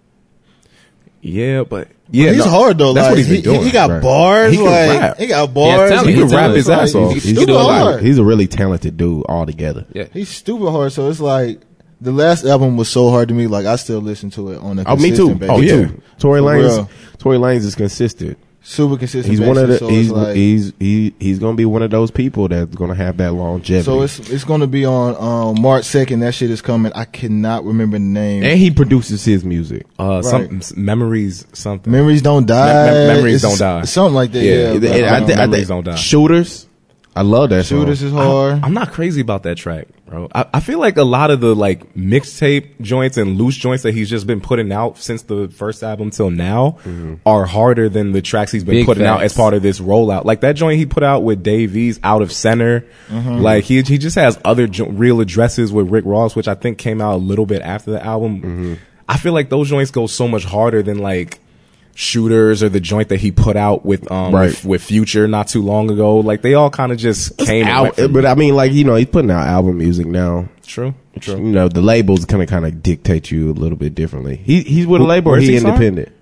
Yeah, but he's hard though. That's like, what he's been doing. He got bars. He can rap. He got bars. He can rap his ass off. He's stupid hard. He's a really talented dude altogether. Yeah, he's stupid hard. So it's like the last album was so hard to me. Like I still listen to it on a me consistent too. basis. Oh yeah, Tory Lanez is consistent. Super consistent. He's one of the. So he's gonna be one of those people that's gonna have that longevity. So it's gonna be on March 2nd. That shit is coming. I cannot remember the name. And he produces his music. Memories something. Memories don't die. Memories don't die. Something like that. Yeah. Memories don't die. Shooters. I love that song. Shooters is hard. I'm not crazy about that track, bro. I feel like a lot of the like mixtape joints and loose joints that he's just been putting out since the first album till now are harder than the tracks he's been putting out as part of this rollout. Like that joint he put out with Dave East, Out of Center. Like he just has other real addresses with Rick Ross, which I think came out a little bit after the album. I feel like those joints go so much harder than like Shooters or the joint that he put out with with Future not too long ago. Like they all kind of just came out. But I mean, like, he's putting out album music now. True. The labels kind of dictate you a little bit differently. He's with a label or he's independent?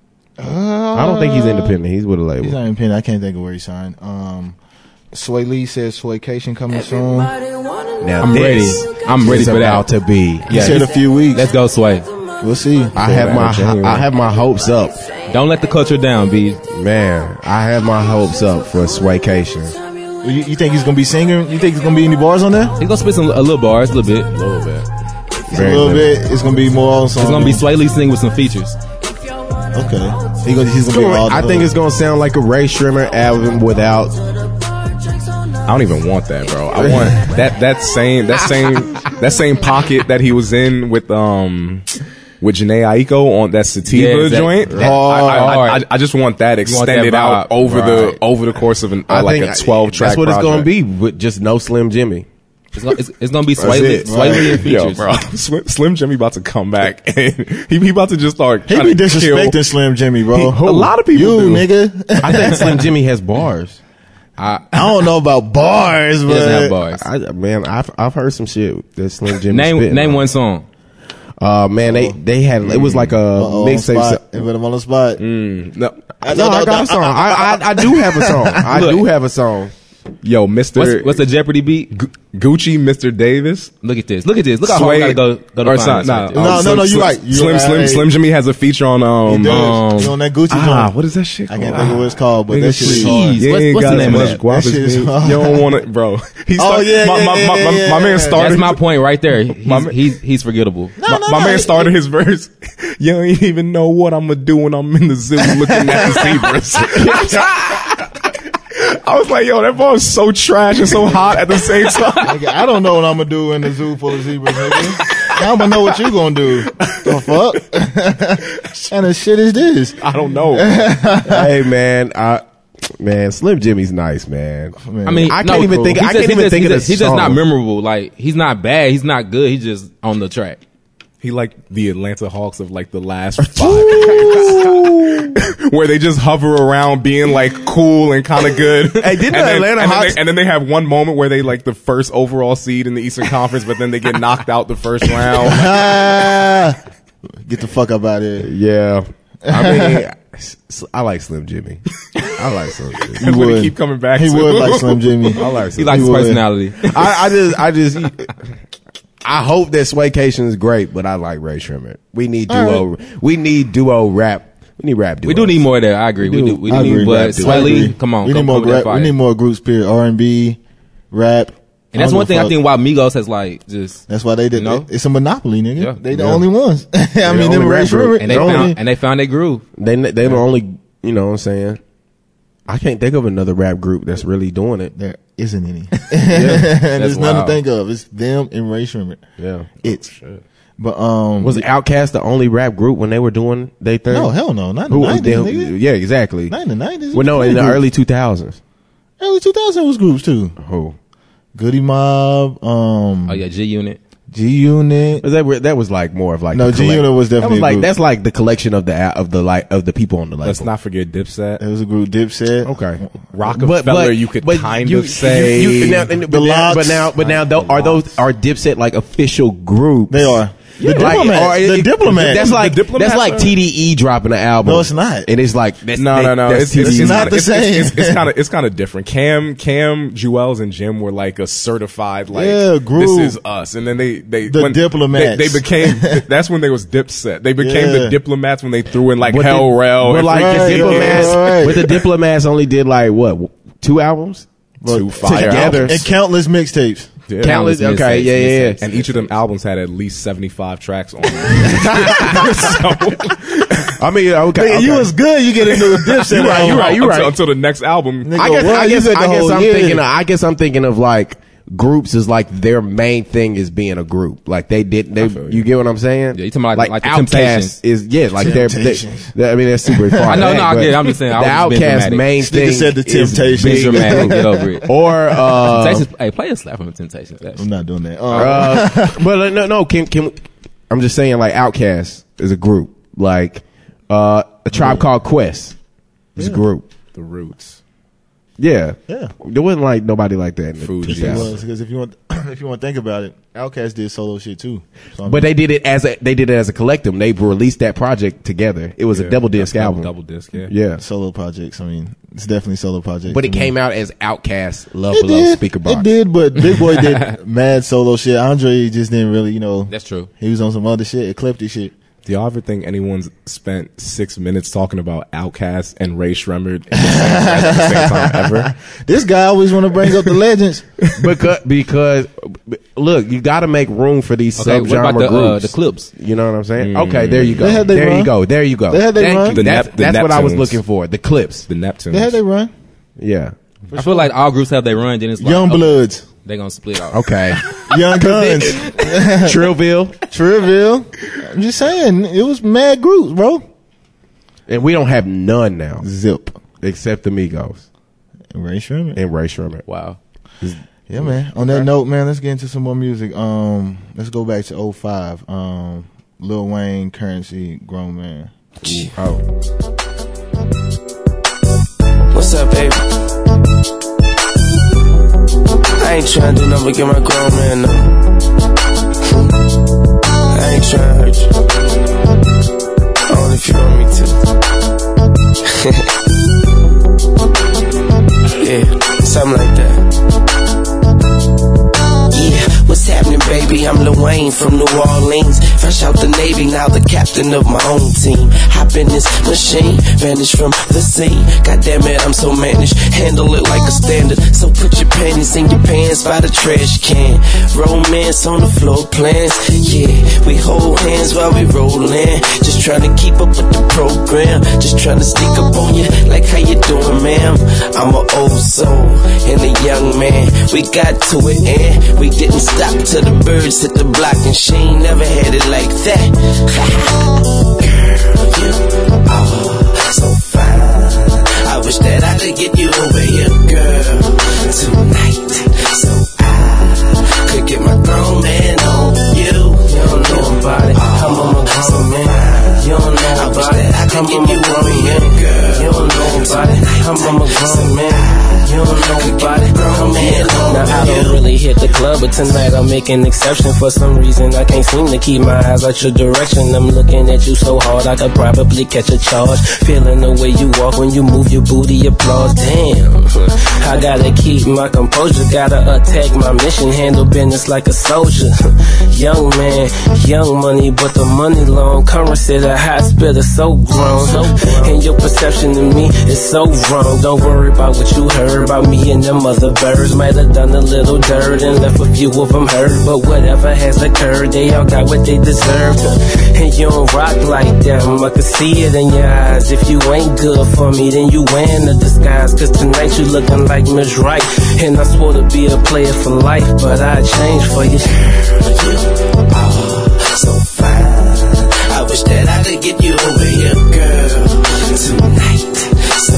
I don't think he's independent. He's with a label. He's not independent. I can't think of where he signed. Sway Lee says Swaycation coming soon. Now I'm ready. I'm ready for that to be. He said a few weeks. Let's go, Sway. We'll see. I have my hopes up. Don't let the culture down, B. Man, I have my hopes up for Swaycation. You think he's gonna be singing? You think he's gonna be any bars on there? He's gonna spit a little bars, a little bit. It's gonna be more on song. It's gonna be Sway Lee singing with some features. Okay. He's gonna be all I think it's gonna sound like a Ray Shrimmer album without. I don't even want that, bro. I want that same pocket that he was in with Jhené Aiko on that Sativa joint. I just want that extended out over the course of a 12 track. That's what it's gonna be with just no Slim Jimmy. It's gonna be Sway Lee and features. Yo, bro, Slim Jimmy about to come back and he about to just start. He be disrespecting Slim Jimmy, bro. A lot of people do. Nigga. I think Slim Jimmy has bars. I don't know about bars, but he doesn't have bars. I've heard some shit that Slim Jimmy name one song. Man, they had it was like a mixtape. Put him on the spot. No, I got a song. I do have a song. I do have a song. Yo, Mr. What's the Jeopardy beat? Gucci, Mr. Davis. Look at this. Look how hard I gotta go to find this. No, you're right. Slim Jimmy has a feature on on that Gucci joint. What is that shit? I can't think of what it's called, but that shit is hard. What's the name of that? You don't want it, bro. My man started. That's my point right there. He's forgettable. My man started his verse. You don't even know what I'm gonna do when I'm in the zoo looking at the zebras. I was like, yo, that ball is so trash and so hot at the same time. Nigga, I don't know what I'm gonna do in the zoo full of zebras, nigga. I'm gonna know what you gonna do. The fuck? What kind of shit is this? I don't know. Hey, man, Man, Slim Jimmy's nice, man. I mean, I can't even think. I can't even think of the song. He's just not memorable. Like, he's not bad. He's not good. He's just on the track. He like the Atlanta Hawks of like the last 5 years, where they just hover around being like cool and kind of good. Hey, didn't the Atlanta Hawks? And then they have one moment where they like the first overall seed in the Eastern Conference, but then they get knocked out the first round. Get the fuck up out of here. Yeah, I mean, I like Slim Jimmy. I like Slim Jimmy. That's what he keep coming back He to. would like Slim Jimmy. I like Slim He likes his would. personality. I hope that Swaycation is great, but I like Ray Shrimmer. We need All duo. right. We need duo rap. We need rap duos. We do need more there. I agree. We do. I agree. But I Sway agree. Lee, come on. We come need more with that rap. fire. We need more groups. Period. R&B, rap. And that's one thing I think why Migos has like just. That's why they did. You know? It's a monopoly, nigga. Yeah. They the only ones. I mean, only them Ray rap group. Shrimmer. And they found their groove. They the only. You know what I'm saying? I can't think of another rap group that's really doing it. There isn't any. Yeah, There's nothing wild. to think of. It's them and Ray Shrimmer. Yeah. It's. But Was Outkast the only rap group when they were doing their thing? no, hell no, not in the Who was 90s, them? nigga. Yeah, exactly. Not in the 90s. Well, no, in the early 2000s. early 2000 was groups too. Who? Goody Mob, Oh yeah, G Unit. G Unit. That was like more of like No, the G Unit was that definitely was like a group. that's like the collection of the people on the label. Let's not forget Dipset. It was a group. Dipset. Okay. Rockefeller, you could kind of say. But now, are Dipset like official groups? They are. The Like, Diplomats. The Diplomats. That's like The Diplomats that's like are- TDE dropping an album. No, it's not. And it's like that's, No. That's It's TDE. not the same. It's kind of different. Cam, Jewels, and Jim were like a certified like Yeah, group. this is us. And then they The Diplomats. They became. That's when they was Dipset. They became Yeah. the Diplomats when they threw in like But Hell the- Rel. But and like Right, the Diplomats, right. but the Diplomats only did like what 2 albums? two fire together. albums. And countless mixtapes. Yeah. Countless. Countless Okay, mistakes. yeah. And each of them albums had at least 75 tracks on them. I mean, okay. Nigga, you was good. You get into a Dipset. You right. Until the next album. Nigga, I guess well, you did the whole year. I'm thinking of like groups is like their main thing is being a group. Like they you get what I'm saying? Yeah, you talking about like the Outkast Temptations. is like Temptations. I mean that's super far. I know, back, no, I but get it. I'm just saying, I the was just being Outkast dramatic. main Nigga thing said the is Temptations. big. Dramatic, get over it. Or Temptations, hey, play a slap from the Temptations. I'm not doing that. but no, can I'm just saying like Outkast is a group. Like a Tribe Called Quest is a group. The Roots. Yeah. Yeah. There wasn't like nobody like that in the Fugees. 2000s. Because if you want to think about it, Outkast did solo shit too. So, I mean, But they did it as a collective. They released that project together. It was a double disc album. Double disc, yeah. Yeah. solo projects. I mean, it's definitely solo projects. But it I mean, came out as Outkast Love It Below did. Speaker Box. It did, but Big Boy did mad solo shit. Andre just didn't really, That's true. he was on some other shit, ecliptic shit. Do y'all ever think anyone's spent 6 minutes talking about Outkast and Ray Shremmerd at the same time ever? This guy always want to bring up the legends. because look, you got to make room for these Okay, what subgenre about groups. the Clips? You know what I'm saying? Okay, there you go. They had their There you run. go. There you go. They had their Thank run. you. The That's what I was Neptunes. looking for. The Clips. The Neptunes. They had they run. Yeah. I feel like all groups have their run, then it's like, Young Bloods, they're going to split off. Okay. Young Guns, Trillville. Trivial. I'm just saying, it was mad groups, bro. And we don't have none now. Zip. Except the Migos And Ray Sherman. and Ray Sherman. Wow. Yeah, man. On that note, man, let's get into some more music. Let's go back to 05. Lil Wayne, Currency, Grown Man. Oh. What's up, baby? I ain't tryna do nothing but get my grown man no. I ain't tryna hurt you. Only if you want me to. Yeah, something like that. Yeah, what's happening, baby? I'm Lil Wayne from New Orleans. Fresh out the Navy, now the captain of my own team. Hop in this machine, vanish from the scene. God damn it, I'm so managed. Handle it like a standard. So put your panties in your pants by the trash can. Romance on the floor plans. Yeah, we hold hands while we rollin'. Just trying to keep up with the program. Just trying to sneak up on you like how you doing, ma'am. I'm an old soul and a young man. We got to it and we didn't stop till the birds hit the block, and she ain't never had it like that. Girl, you are so fine. I wish that I could get you over here, girl, tonight. So I could get my grown man on you. You don't know about it. I'm on my grown man. You don't know about it. I could get you over here, girl. You don't know about it. I'm on my grown man. You don't know about it. Now I don't really hit the club, but tonight I'll make an exception. For some reason I can't seem to keep my eyes out your direction. I'm looking at you so hard I could probably catch a charge. Feeling the way you walk when you move your booty, applause. Damn, I gotta keep my composure, gotta attack my mission, handle business like a soldier. Young man, young money, but the money long. Currency, the high spitter, so grown. And your perception of me is so wrong. Don't worry about what you heard about me and them other birds. Might have done a little dirt and left a few of them hurt, but whatever has occurred, they all got what they deserved. And you don't rock like them, I can see it in your eyes. If you ain't good for me, then you wearing a disguise. Cause tonight you looking like Miss Right, and I swore to be a player for life, but I changed for you. You are so fine. I wish that I could get you over here, girl, tonight. So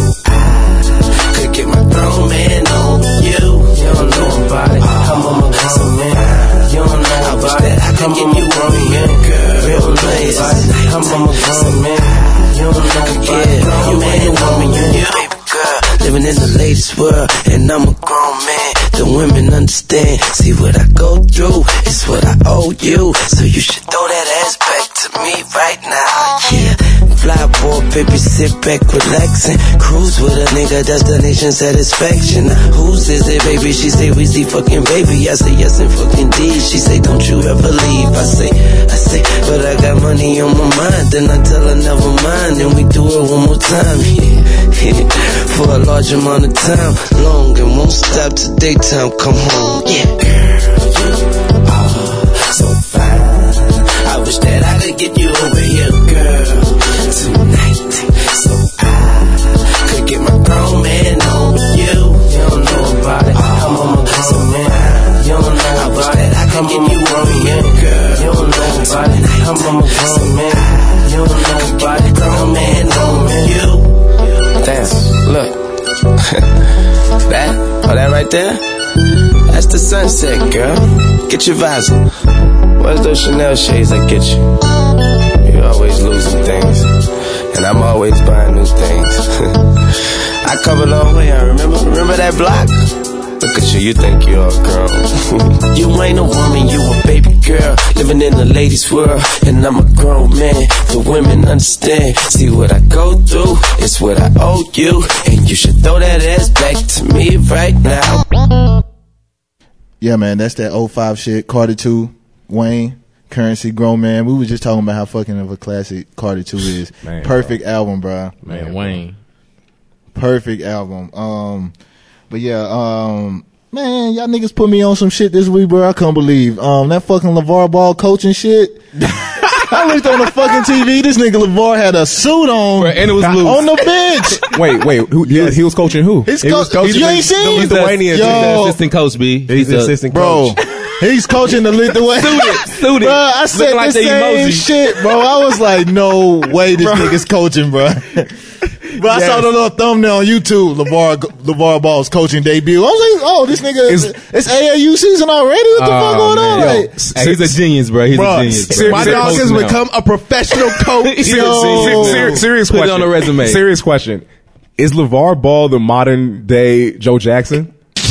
I could get my grown man on you. You don't know about it. I'm on my grown man. You don't know about it. I could get you over here, girl. Real nice. I'm on my grown man. You don't know about it. Grown man on you, baby girl. Living in the latest world, and I'm a grown man. The women understand. See what I go through, it's what I owe you. So you should throw that ass back to me right now. Yeah, fly boy, baby, sit back, relax and cruise with a nigga. That's the nation's satisfaction. Whose is it, baby? She say Weezy fucking baby. I say yes and fucking D. She say don't you ever leave. I say, but I got money on my mind. Then I tell her never mind, and we do it one more time. Yeah, for a large amount of time, long and won't stop till daytime come home. Yeah, girl, you are so fine. I wish that I could get you over here, girl, tonight. So I could get my grown man on you. You don't know about it. I'm on my grown man. You don't know about it. I could get you over here, girl. You don't know about it. I'm on my grown man. You don't know about it. Grown man on you. Damn, look. That right there? That's the sunset, girl. Get your vibes on. What's those Chanel shades that get you? You're always losing things, and I'm always buying new things. I come a long way, I remember that block? Look at you think you're all grown. You ain't a woman, you a baby girl, living in the ladies' world, and I'm a grown man. The women understand. See what I go through, it's what I owe you, and you should throw that ass back to me right now. Yeah, man, that's that 05 shit. Carter 2, Wayne, Currency, Grown Man. We were just talking about how fucking of a classic Carter 2 is. Man, perfect album, bro. Man, Wayne. Perfect album. But yeah, man, y'all niggas put me on some shit this week, bro. I can't believe that fucking LeVar Ball coaching shit. I looked on the fucking TV. This nigga LeVar had a suit on, bro, and it was loose on the bench. Wait, who? He was coaching who? He was coaching. You ain't seen? He's the assistant coach, B. He's the assistant coach. Bro, he's coaching the Lithuanian. Suited. Bro, I said like the same shit, bro. I was like, no way this nigga's coaching, bro. But I saw the little thumbnail on YouTube, LeVar Ball's coaching debut. I was like, oh, this nigga, it's AAU season already? What the fuck going on? Like, hey, he's a genius, bro. He's a genius. Bro. My dog has become a professional coach. Serious question. Put it on a resume. Serious question. Is LeVar Ball the modern day Joe Jackson?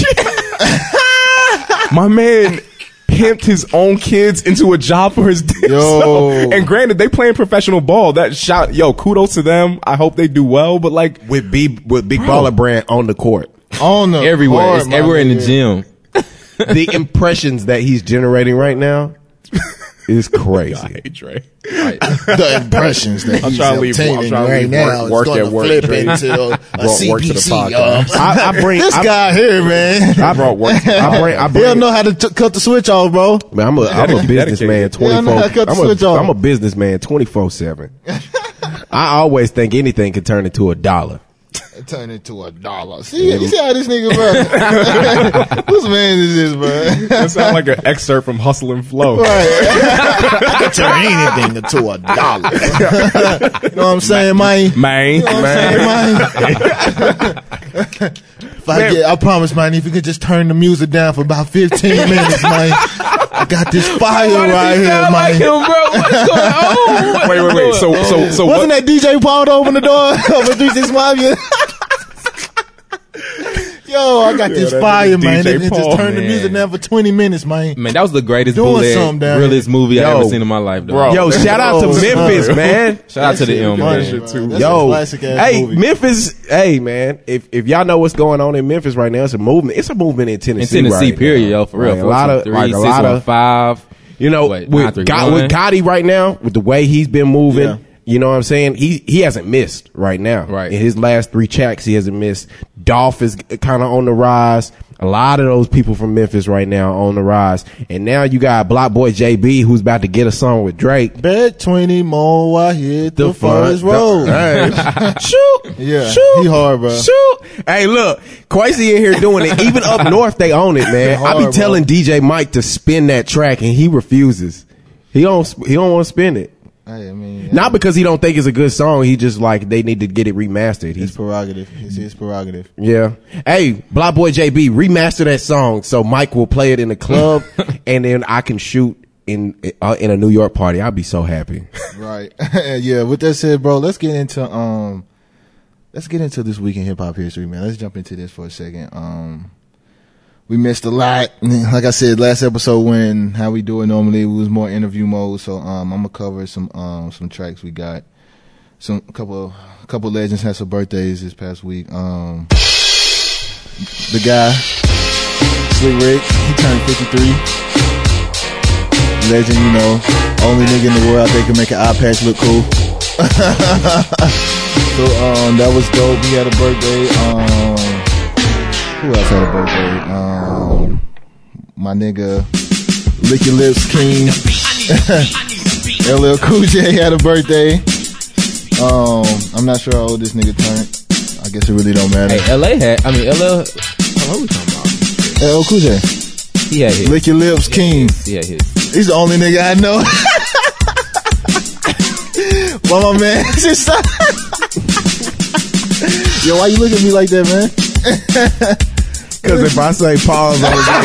My man pimped his own kids into a job for his damn self. And granted, they playing professional ball. That shot, kudos to them. I hope they do well. But like with Big Baller Brand on the court, everywhere, it's everywhere in the gym. The impressions that he's generating right now is crazy. I hate Dre. The impressions that he's obtaining right now work is going to flip into a CPC. This guy here, man. I brought work. He don't know how to cut the switch off, bro. Man, I'm a businessman 24. I'm a businessman 24/7. I always think anything can turn into $1. It turned into $1. See, you see how this nigga, bro? Whose man is this, bro? That sounds like an excerpt from Hustle and Flow. Right. I can turn anything into $1. You know what I'm saying, man? Man. You know what I'm saying, man? I promise, man, if you could just turn the music down for about 15 minutes, man. I got this fire right here, man. Like him, bro. What's going on? Wait. So wasn't that DJ Paul to open the door over 365? Yeah. Yo, I got this fire, man. They just turned the music down for 20 minutes, man. Man, that was the greatest bootleg, realest movie I ever seen in my life, though. Yo, shout out to Memphis, man. Shout out to the M, man. Yo, hey, Memphis, hey, man. If y'all know what's going on in Memphis right now, it's a movement. It's a movement in Tennessee. In Tennessee, right period, now. yo, for real. Like, a lot of 615. You know, with Gotti right now, with the way he's been moving. Yeah. You know what I'm saying? He hasn't missed right now. Right. In his last 3 tracks, he hasn't missed. Dolph is kind of on the rise. A lot of those people from Memphis right now on the rise. And now you got Block Boy JB, who's about to get a song with Drake. Bet 20 more, I hit the first row. Hey. Shoot. Yeah. Shoot. He hard, bro. Shoot. Hey, look. Kwesi in here doing it. Even up north, they own it, man. Hard, I be telling DJ Mike to spin that track, and he refuses. He don't want to spin it. I mean, not because he don't think it's a good song. He just like they need to get it remastered. His prerogative. It's his prerogative. Yeah. Hey, Block Boy JB, remaster that song so Mike will play it in the club, and then I can shoot in a New York party. I'll be so happy. Right. Yeah. With that said, bro, let's get into this week in hip hop history, man. Let's jump into this for a second. We missed a lot. Like I said, last episode how we do it normally, it was more interview mode. So, I'm gonna cover some tracks we got. A couple legends had some birthdays this past week. The guy, Slick Rick, he turned 53. Legend, you know, only nigga in the world that can make an eye patch look cool. So, that was dope. He had a birthday. Who else had a birthday? My nigga, Lick Your Lips King. LL Cool J had a birthday. I'm not sure how old this nigga turned. I guess it really don't matter. Hey, LL, what are we talking about? LL Cool J. He had his. Lick Your Lips King. He had his. He's the only nigga I know. Why my man just stop? Yo, why you look at me like that, man? Because if I say pause,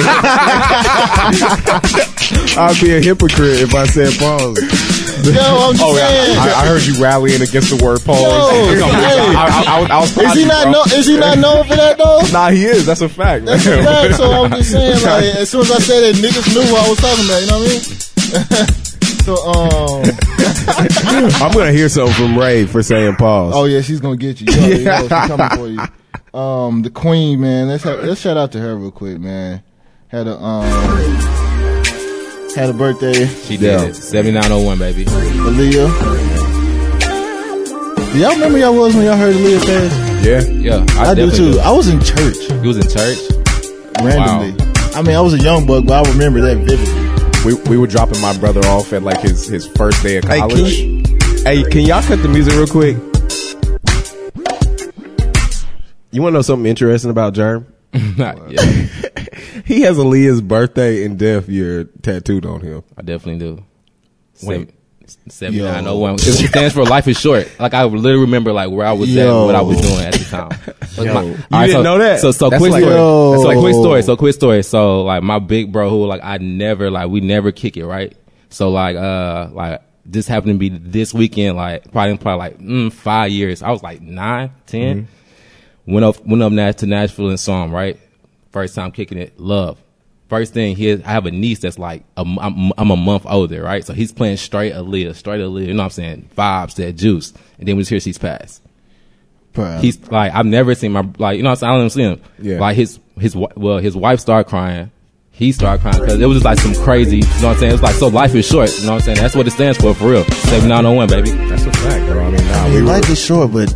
I'll be a hypocrite if I said pause. Yo, I'm just saying. I heard you rallying against the word pause. Yo, I was is he not known for that though? Nah, he is. That's a fact. That's a fact. So I'm just saying, like, as soon as I said it, niggas knew what I was talking about. You know what I mean? So, I'm gonna hear something from Ray for saying pause. Oh yeah, she's gonna get you. She's coming for you. The Queen, man. Let's shout out to her real quick, man. Had a birthday. She did. 7901, baby. Aaliyah. Do y'all remember y'all was when y'all heard Aaliyah pass? Yeah. I do too. I was in church. You was in church? Randomly. Wow. I mean, I was a young buck, but I remember that vividly. We were dropping my brother off at like his first day of college. Hey, can y'all cut the music real quick? You want to know something interesting about Germ? Yeah. He has Aaliyah's birthday and death year tattooed on him. I definitely do. 7901. It stands for Life is Short. Like, I literally remember like where I was at and what I was doing at the time. You didn't know that? So quick story. So like my big bro who like we never kick it, right? So like this happened to be this weekend, like probably like 5 years. I was like 9, 10. Mm-hmm. Went up to Nashville and saw him, right? First time kicking it, love. First thing, I have a niece that's like, I'm a month older, right? So he's playing straight Aaliyah, you know what I'm saying? Vibes, that juice. And then we just hear she's passed. Proud. He's like, I've never seen you know what I'm saying? I don't even see him. Yeah. Like his wife started crying. He started crying because it was just like some crazy, you know what I'm saying? It's like, so life is short, you know what I'm saying? That's what it stands for real. 7901, baby. That's a fact, bro. Life is short, but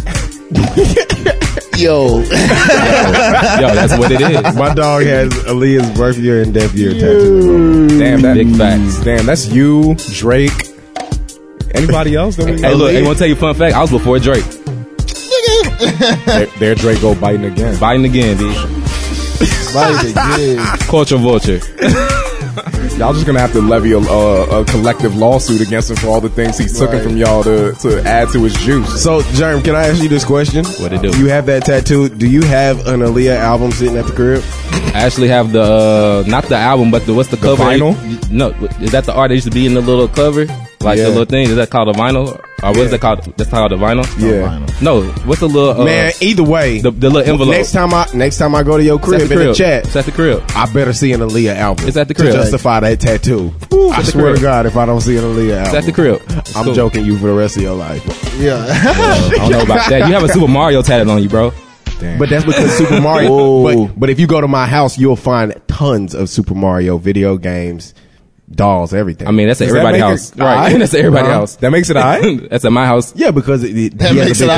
Yo, that's what it is. My dog has Aaliyah's birth year and death year tattoo. Damn, that big facts. Damn, that's you, Drake. Anybody else? Hey, look, I want to tell you a fun fact. I was before Drake. Nigga, There Draco biting again. Biting again, B. Biting again. Culture vulture. Y'all just gonna have to levy a collective lawsuit against him for all the things he's taken from y'all to add to his juice. So, Germ, can I ask you this question? What it do? You have that tattoo. Do you have an Aaliyah album sitting at the crib? I actually have the not the album, but what's the cover? vinyl? No, is that the art that used to be in the little cover? Like the little thing? Is that called a vinyl? Or what is that called? That's called a vinyl? Yeah. No, what's the little Man, either way, the little envelope? Next time I go to your crib in the chat, it's at the crib. I better see an Aaliyah album. It's at the crib. To justify that tattoo. I swear to God, if I don't see an Aaliyah album. It's at the crib. I'm joking you for the rest of your life. Yeah. I don't know about that. You have a Super Mario tatted on you, bro. Damn. But that's because Super Mario. But if you go to my house, you'll find tons of Super Mario video games, dolls, everything. I mean, that's at everybody's house. Right. That's at everybody's house. That makes it alright? That's at my house. Yeah, because that makes it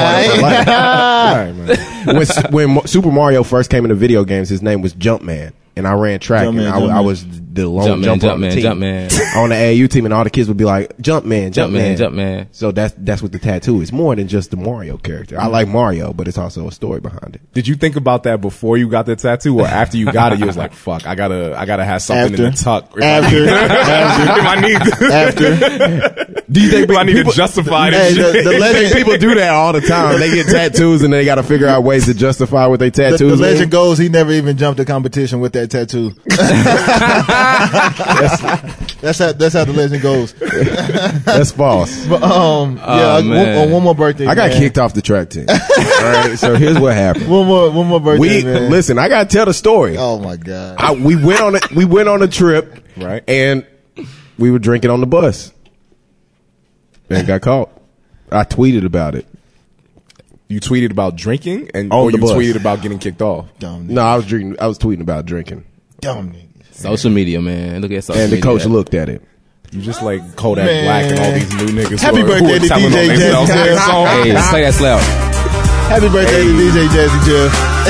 alright. When Super Mario first came into video games, his name was Jumpman. And I ran track, and I was the lone jumper on the team. Jumpman. On the AAU team, and all the kids would be like, Jumpman. Jumpman. So that's what the tattoo is. More than just the Mario character. I like Mario, but it's also a story behind it. Did you think about that before you got the tattoo, or after you got it? You was like, "Fuck, I gotta have something in the tuck." After. Do you think I need to justify hey, this? The legend people do that all the time. They get tattoos and they got to figure out ways to justify what they tattoos. The legend goes, he never even jumped a competition with that tattoo. that's how the legend goes. That's false. But one more birthday. I got kicked off the track team. All right, so here's what happened. One more birthday. Man. Listen, I got to tell the story. Oh my God. We went on a trip, right? And we were drinking on the bus. And got caught. I tweeted about it. You tweeted about drinking, or you tweeted about getting kicked off? No, I was tweeting about drinking. Dumb niggas. Social media, man. Look at social media. And the coach looked at it. You just like Kodak Black and all these new niggas. Happy birthday to DJ Jazzy Jeff. Hey, play that slap. Happy birthday to DJ Jazzy Jeff.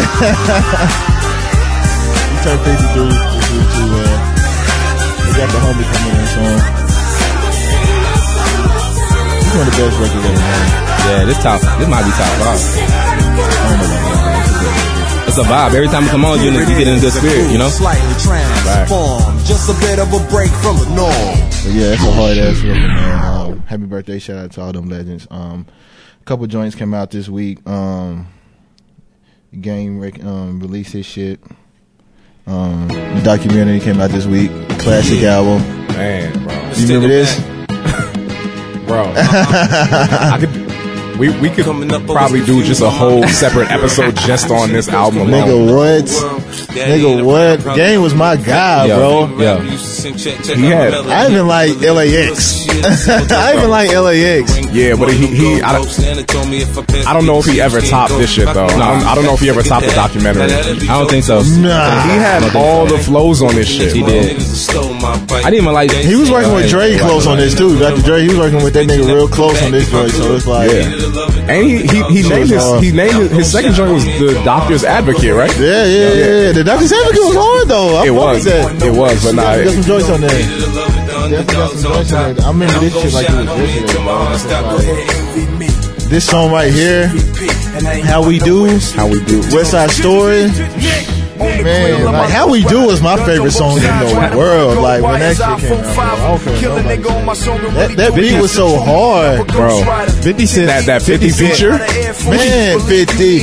You turned 53 this week too, man. We got the homie coming in song. One of the best records ever, man. Yeah, this might be top 5. It's a vibe. Every time we come on, you get in a good spirit, you know? Slightly transformed, just a bit of a break from the norm. But yeah, it's a hard ass record, man. Happy birthday, shout out to all them legends. A couple joints came out this week. Game released his shit. The documentary came out this week. Classic album. Man, bro. You remember this? Bro, we could probably do just a whole separate episode just on this album alone. Nigga, what? Game was my guy, bro. Yeah. I even like LAX. I even like LAX. Yeah, but I don't know if he ever topped this shit though. No, I don't know if he ever topped the documentary. I don't think so. Nah. He had all the flows on this shit. He did. I didn't even like. He was working with Dre close on this too. Dr. Dre, he was working with that nigga real close on this joint. So it's like, and he named his second joint was The Doctor's Advocate, right? Yeah. The Doctor's Advocate was hard though. It was, but nah. Got some joints on there. Definitely got some joints on there. I remember this shit like it was yesterday, bro. This song right here, How We Do, West Side Story. Man, like How We Do is my favorite song in the world. Like when that shit came out, bro, I don't care nobody. That beat was so hard, bro. 50 Cent, that 50 feature, man. 50.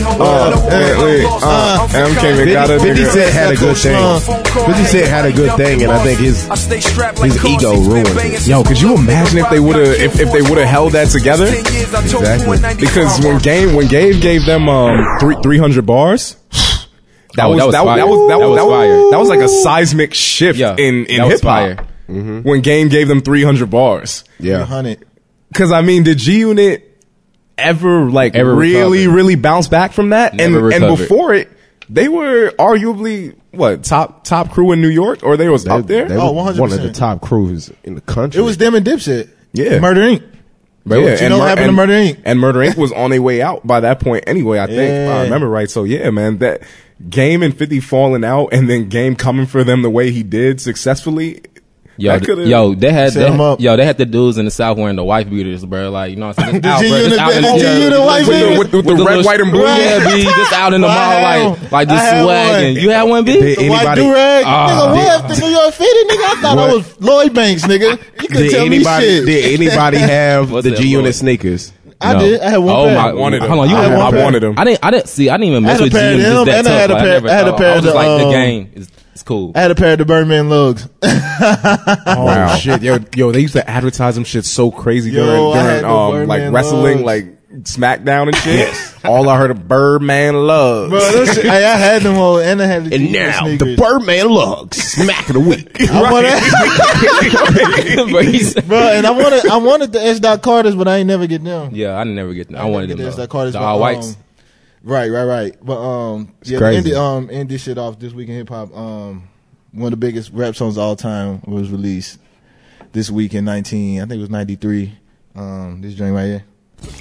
50 Cent had a good thing. 50 Cent had a good thing, and I think his ego ruined it. Yo, could you imagine if they would have held that together? Exactly. Because when Gabe gave them 300 bars. That was fire. That was like a seismic shift in hip hop. When Game gave them 300 bars. Yeah. 300. Cause I mean, did G Unit ever really bounce back from that? And before it, they were arguably top crew in New York, or they was up there? They 100%. One of the top crews in the country. It was them and Dipset. Yeah. Murder Inc. Yeah, what happened to Murder Inc. And Murder Inc. was on their way out by that point anyway, I think. If I remember right. So yeah, man, that Game and 50 falling out and then Game coming for them the way he did successfully, They had Set 'em up. they had the dudes in the South wearing the wife beaters, bro. Like, you know what I'm saying? The Just out, bro, G-Unit just out in the- G-Unit white beaters? With the red, little- white, and blue. Yeah, B, just out in the mall, like I just had swagging. one. You had one, B? Did The white anybody? do-rag? Ah. Nigga, what? The New York Fitty, nigga? I thought I was Lloyd Banks, nigga. You couldn't tell me shit. Did anybody have What's the that, G-Unit Lord? sneakers? I No. did. I had one Oh pair. my! wanted them. Hold on, you I had had one one. pair. wanted them. I didn't even I mess had a with pair of G-Unit them, just that and I had tough. a pair- never I had a thought- pair I of was just the, like the game. It's cool. I had a pair of the Birdman lugs. Oh Wow. shit, yo, they used to advertise them shit so crazy Yo, I had the during like Birdman wrestling, lugs. like SmackDown and shit. All I heard of Birdman lugs. Bro, that shit, I had them all, and I had the G-Unit sneakers. Birdman lugs, smack of the week. Bro, and I wanted the S. Dot Carters, but I ain't never get them. Yeah, I didn't never get them. I wanted them. the S. though. Dot Carters, The but, all whites. Right. But yeah, crazy. end this shit off this week in hip hop. One of the biggest rap songs of all time was released this week in I think it was 93. This joint right here.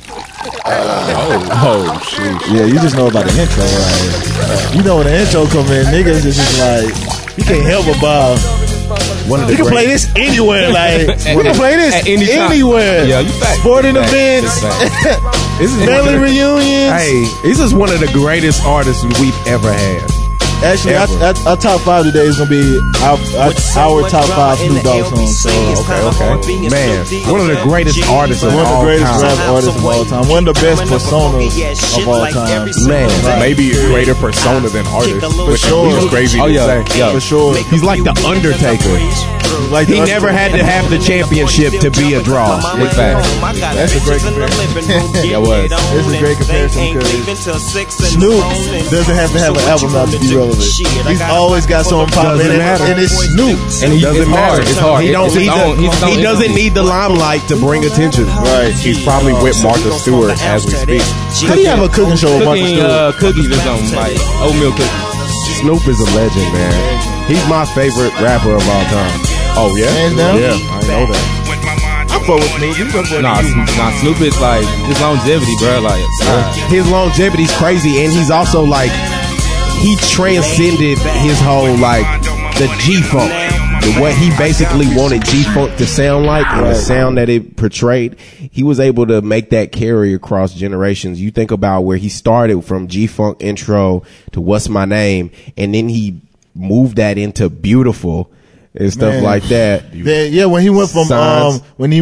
Oh shit. Yeah, you just know about the intro, right? You know when the intro come in, niggas is just like, you can't help but bob. You can play this anywhere, like we can play this At any time. anywhere. Yeah, you fact. Sporting Fact. events, Fact. This is family reunions. Hey, this is one of the greatest artists we've ever had. Actually, our top 5 today is gonna be our top 5 Snoop Dogg songs. So Okay. Man, one of the greatest artists of one of the all greatest time. rap artists of all time. One of the best personas of all time. Man, maybe a greater persona than artist. For sure. Which is crazy Oh to yeah, say. yeah. For sure. He's like the Undertaker. Like He never had to have the championship to be a draw. Big fact. That's a great comparison. Yeah, it was. It's a great comparison because Snoop doesn't have to have an album out to be relevant. He's always got something popping, Doesn't matter. and it's Snoop. And Doesn't it's matter. hard. It's hard. He don't It's his need own- his own he doesn't influence. need the limelight to bring attention. Right. He's probably with Martha Stewart as we speak. How do you have a cooking show with Martha Cooking Stewart? cookies or something like oatmeal cookies. Snoop is a legend, man. He's my favorite rapper of all time. Oh yeah, Hands down? yeah, I know that. I fuck with Snoop. You fuck with Nah, Snoop is like his longevity, bro. Like, His longevity's crazy, and he's also like he transcended his whole like the G-Funk. What he basically wanted G-Funk to sound like and the sound that it portrayed, he was able to make that carry across generations. You think about where he started from G-Funk intro to What's My Name, and then he moved that into Beautiful and stuff Man. like that. Yeah, when he went from Signs.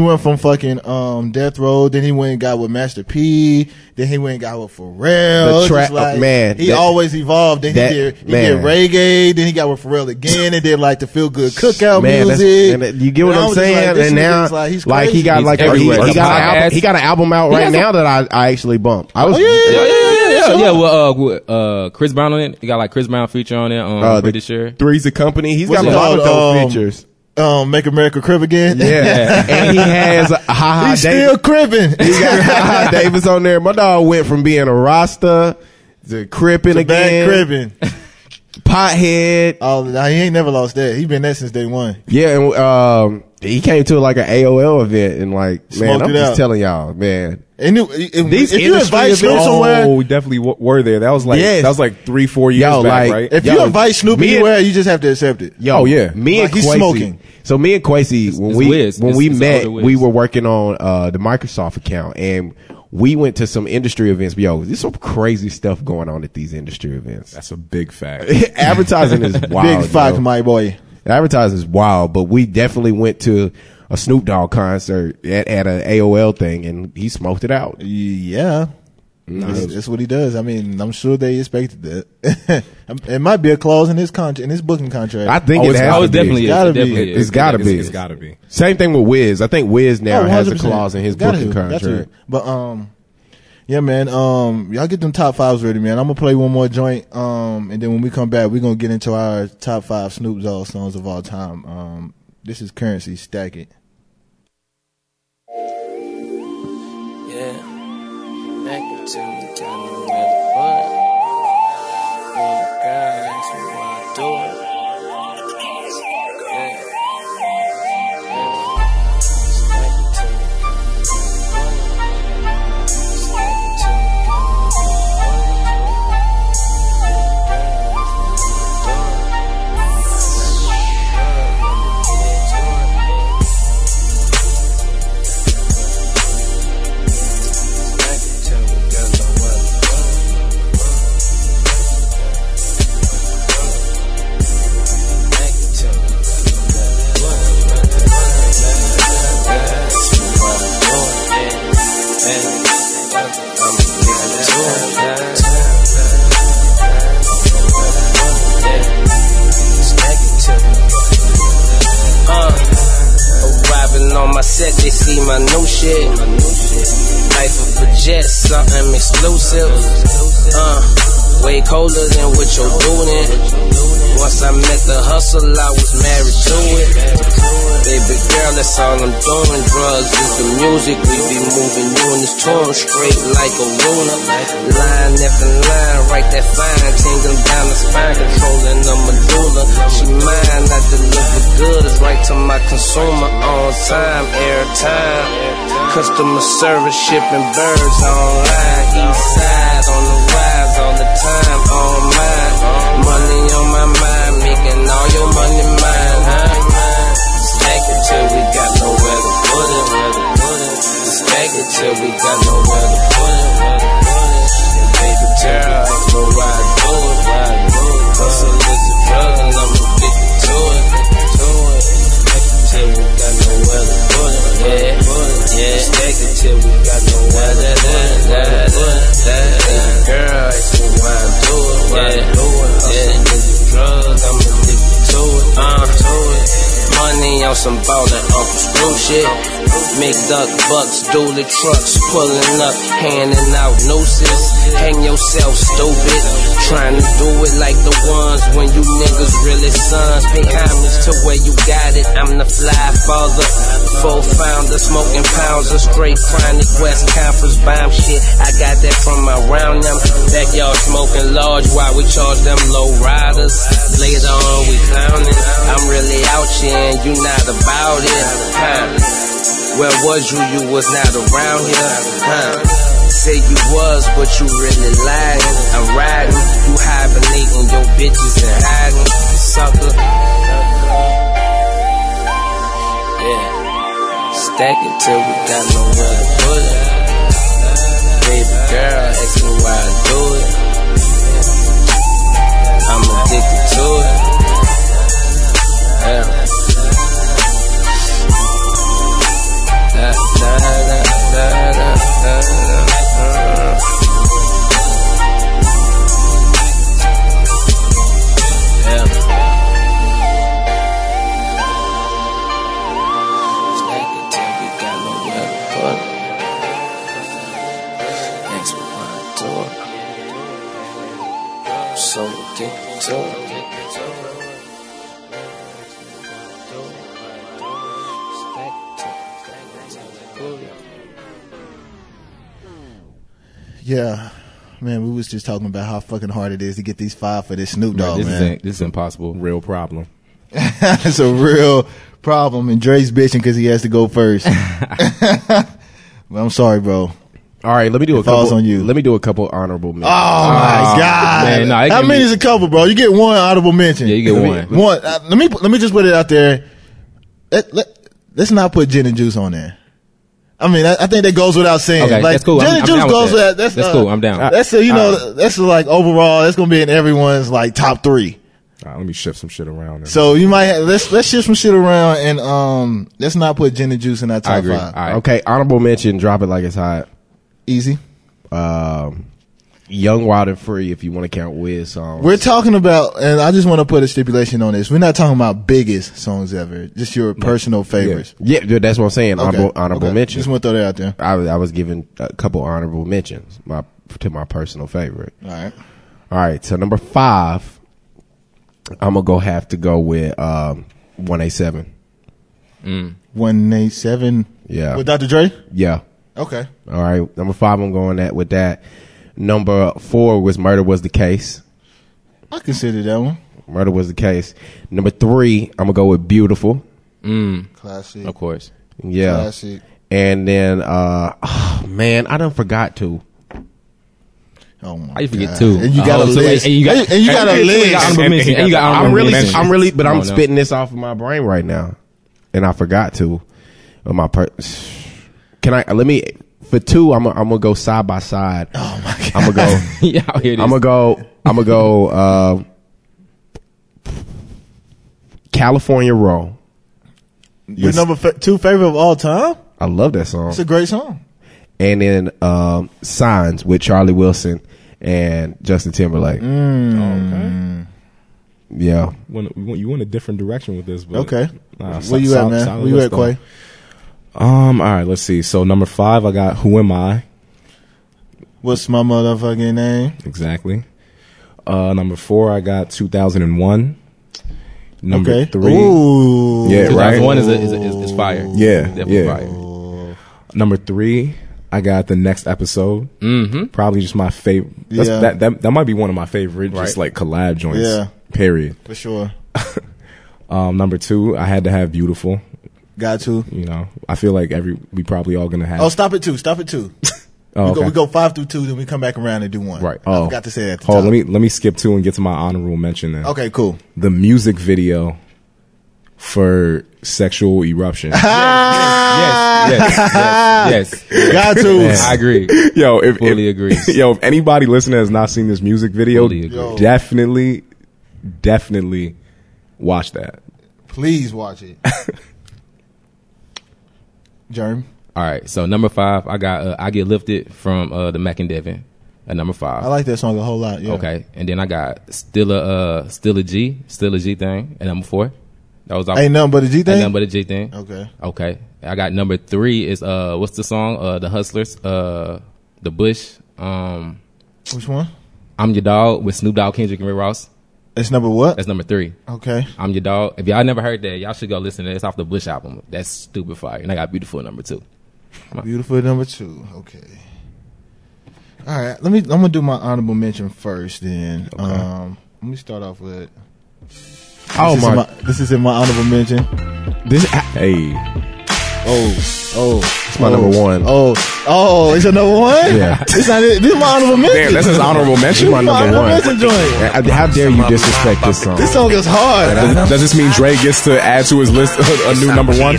fucking Death Row, then he went and got with Master P, then he went and got with Pharrell. The It's track- just like, man, he that- always evolved. Then that- he did man. reggae, then he got with Pharrell again, and did like the feel good cookout Man, music. and you get what And I I'm was just saying? like, this And nigga now, is like, he's like he crazy. got He's like everywhere. he got an album out right has now that I actually bumped. I was yeah. Well, Chris Brown on it. He got like Chris Brown feature on it. Pretty sure. Three's a Company. He's What's got a it lot of called? those features. Make America Crib Again. Yeah, and he has Ha He's still cribbing. He got Ha Davis on there. My dog went from being a Rasta to cripping Back again, cribbing. pothead. Oh, nah, he ain't never lost that. He been that since day one. Yeah, and he came to like an AOL event and like, man, Smoked I'm it just out. telling y'all, man. And These if you industry invite Snoop events- somewhere, Oh, we definitely were there. That was like Yes. that was like 3-4 years Yo, back, like, right? if Yo, you invite Snoop me and- anywhere, you just have to accept it. Yo, Oh, yeah. Me Like, and he's Kwesi. smoking. So me and Kwesi, when it's we Wiz. when It's- we it's met, older Wiz. we were working on the Microsoft account, and we went to some industry events. Yo, there's some crazy stuff going on at these industry events. That's a big fact. Advertising is wild. Big fuck, yo. my boy. Advertising is wild, but we definitely went to a Snoop Dogg concert at an AOL thing, and he smoked it out. Yeah. That's what he does. I mean, I'm sure they expected that. It might be a clause in his contract, in his booking contract. I think Oh, it it's has to be. definitely Gotta is. It be. definitely is. It's gotta be. It's gotta be. Same thing with Wiz. I think Wiz now Oh, has a 100%. clause in his Got booking to, got contract. to. But yeah, man. Y'all get them top fives ready, man. I'm gonna play one more joint. And then when we come back, we're gonna get into our top 5 Snoop Dogg songs of all time. This is Currency. Stack It. Yeah, back into me, tell me where the fuck. Oh God, to my door. Yeah, stack it to me, stack it to me, set, they see my new shit. Life of a jet, something exclusive. Way colder than what you're doing. Once I met the hustle, I was married to it. Baby girl, that's all I'm doing. Drugs is the music. We be moving you in this tune straight like a ruler. Line after line, right that fine. Tingling down the spine, controlling the medulla. She mine, I deliver goods right to my consumer on time, airtime. Customer service, shipping birds online. East side, on the rise, all the time, on mine. Money on my mind, making all your money mine, huh? Stack it till we got nowhere to put it. Stack it till we got nowhere to put it. Baby girl, know why I do it. Hustle is a drug and I'm addicted to it. Till we got nowhere to put it. Yeah. Stack it till we got nowhere to put it. Baby girl, ask me why I do it. Hustle is a drug, I'm addicted to it. Money on some ballin' Uncle Screw shit. Make duck bucks, dually trucks pulling up, handing out nooses. Hang yourself, stupid. Trying to do it like the ones when you niggas really sons. Pay homage to where you got it. I'm the fly father, full founder, smoking pounds of straight chronic West Conference bomb shit. I got that from around them. Backyard smoking large while we charge them low riders. Later on we clowning. I'm really out here and you not about it, huh? Where was you? You was not around here, huh? Say you was, but you really lying. I'm riding, you hibernating, your bitches and hiding, sucker. Yeah, stack it till we got nowhere to put it. Baby girl, ask me why I do it. I'm addicted to it. Yeah. So addicted to it. Yeah, man, we was just talking about how fucking hard it is to get these 5 for this Snoop Dogg, man. This is impossible. Real problem. It's a real problem, and Dre's bitching because he has to go first. But I'm sorry, bro. All right, let me do a falls couple. On you. Let me do a couple honorable mentions. Oh my god! Man, no, how many is a couple, bro? You get one honorable mention. Yeah, you get one. One. Let me just put it out there. Let's not put gin and juice on there. I mean, I think that goes without saying. Okay, like, that's cool. Gin and juice goes without. That's cool. I'm down. That's that's like overall. That's gonna be in everyone's like top 3. All right, let me shift some shit around. So you might let's shift some shit around and let's not put gin and juice in that top 5. All right. Okay, honorable mention. Drop it like it's hot. Easy. Young, Wild and Free, if you want to count Wiz songs. We're talking about, and I just want to put a stipulation on this. We're not talking about biggest songs ever. Just your personal favorites. Yeah, that's what I'm saying. Honorable mention. Just want to throw that out there. I was given a couple honorable mentions to my personal favorite. All right. So number 5, I'm gonna have to go with 187. 187. Yeah. With Dr. Dre. Yeah. Okay. All right. Number 5, I'm going with that. Number 4 was Murder Was the Case. I consider that one. Murder Was the Case. Number 3, I'm gonna go with Beautiful. Classic. Of course. Yeah. Classic. And then, man, I done forgot to. Oh my! I forget too. And you got a list. And you got a list. I'm really, but I'm spitting this off of my brain right now, and I forgot to. Can I? Let me. For 2, I'm gonna go side by side. Oh my god! I'm gonna go. Yeah, here it is. I'm gonna go. California Roll. Your number 2 favorite of all time? I love that song. It's a great song. And then Signs with Charlie Wilson and Justin Timberlake. Okay. Yeah. You went a different direction with this, but okay. Where you at, man? Where you at, Quay? All right, let's see. So number 5, I got Who Am I? What's my motherfucking name? Exactly. Number 4, I got 2001. Number 3. Ooh. Yeah, right. 2001 is fire. Yeah, Definitely yeah. fire. Number 3, I got The Next Episode. Mm-hmm. Probably just my favorite. Yeah. That might be one of my favorite, just like collab joints. Yeah. Period. For sure. Number 2, I had to have Beautiful. Got to. You know, I feel like we probably all gonna have. Oh, stop it 2. Oh, We go 5 through 2, then we come back around and do 1. Right. I Oh. forgot to say that at the Hold top. on, let me skip 2 and get to my honorable mention then. Okay, cool. The music video for Sexual Eruption. Yes. Got to. Man, I agree. Yo, Fully agree. Yo, if anybody listening has not seen this music video, Fully agree. definitely watch that. Please watch it. Jerm. All right, so number 5, I got I Get Lifted from the Mac and Devin at number 5. I like that song a whole lot. Yeah. Okay, and then I got Still a G thing at number 4. That was Ain't nothing but a G thing? Ain't nothing but a G thing. Okay. I got number 3 is what's the song? The Hustlers, The Bush. Which one? I'm Your Dog with Snoop Dogg, Kendrick, and Rick Ross. It's number what? That's number 3. Okay. I'm Your Dog. If y'all never heard that, y'all should go listen to it. It's off the Bush album. That's stupid fire. And I got Beautiful at number 2. Beautiful at number 2. Okay. All right. I'm gonna do my honorable mention first. Then let me start off with. This is in my honorable mention. Hey. It's my number 1. It's your number 1? Yeah. This is my honorable mention. Damn, that's his honorable mention. My number 1. mention joint. How dare you disrespect this song? This song is hard. Does this mean Dre gets to add to his list a new number 1?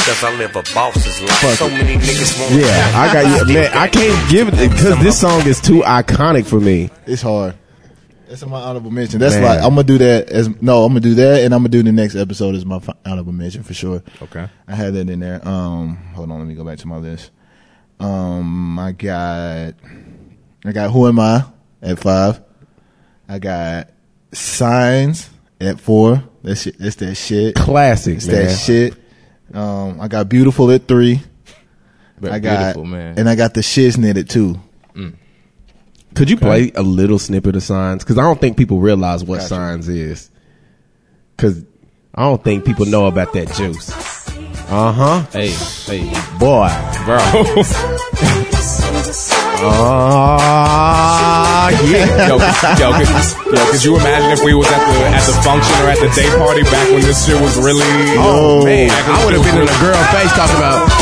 Yeah, I got you, man. I can't give it because this song is too iconic for me. It's hard. That's my honorable mention. That's like I'm gonna do that I'm gonna do that, and I'm gonna do the next episode as my honorable mention for sure. Okay, I had that in there. Hold on, let me go back to my list. I got Who Am I at 5. I got Signs at 4. That's that shit. Classic, it's man. that shit. I got Beautiful at 3. But I got Beautiful, man. And I got the Shiznit at 2. Could you play a little snippet of Signs? Because I don't think people realize what Signs is. Because I don't think people know about that juice. Hey, boy, bro. Yeah. Yo, could you imagine if we was at the function or at the day party back when this shit was really? Oh man, I would have been in a girl face talking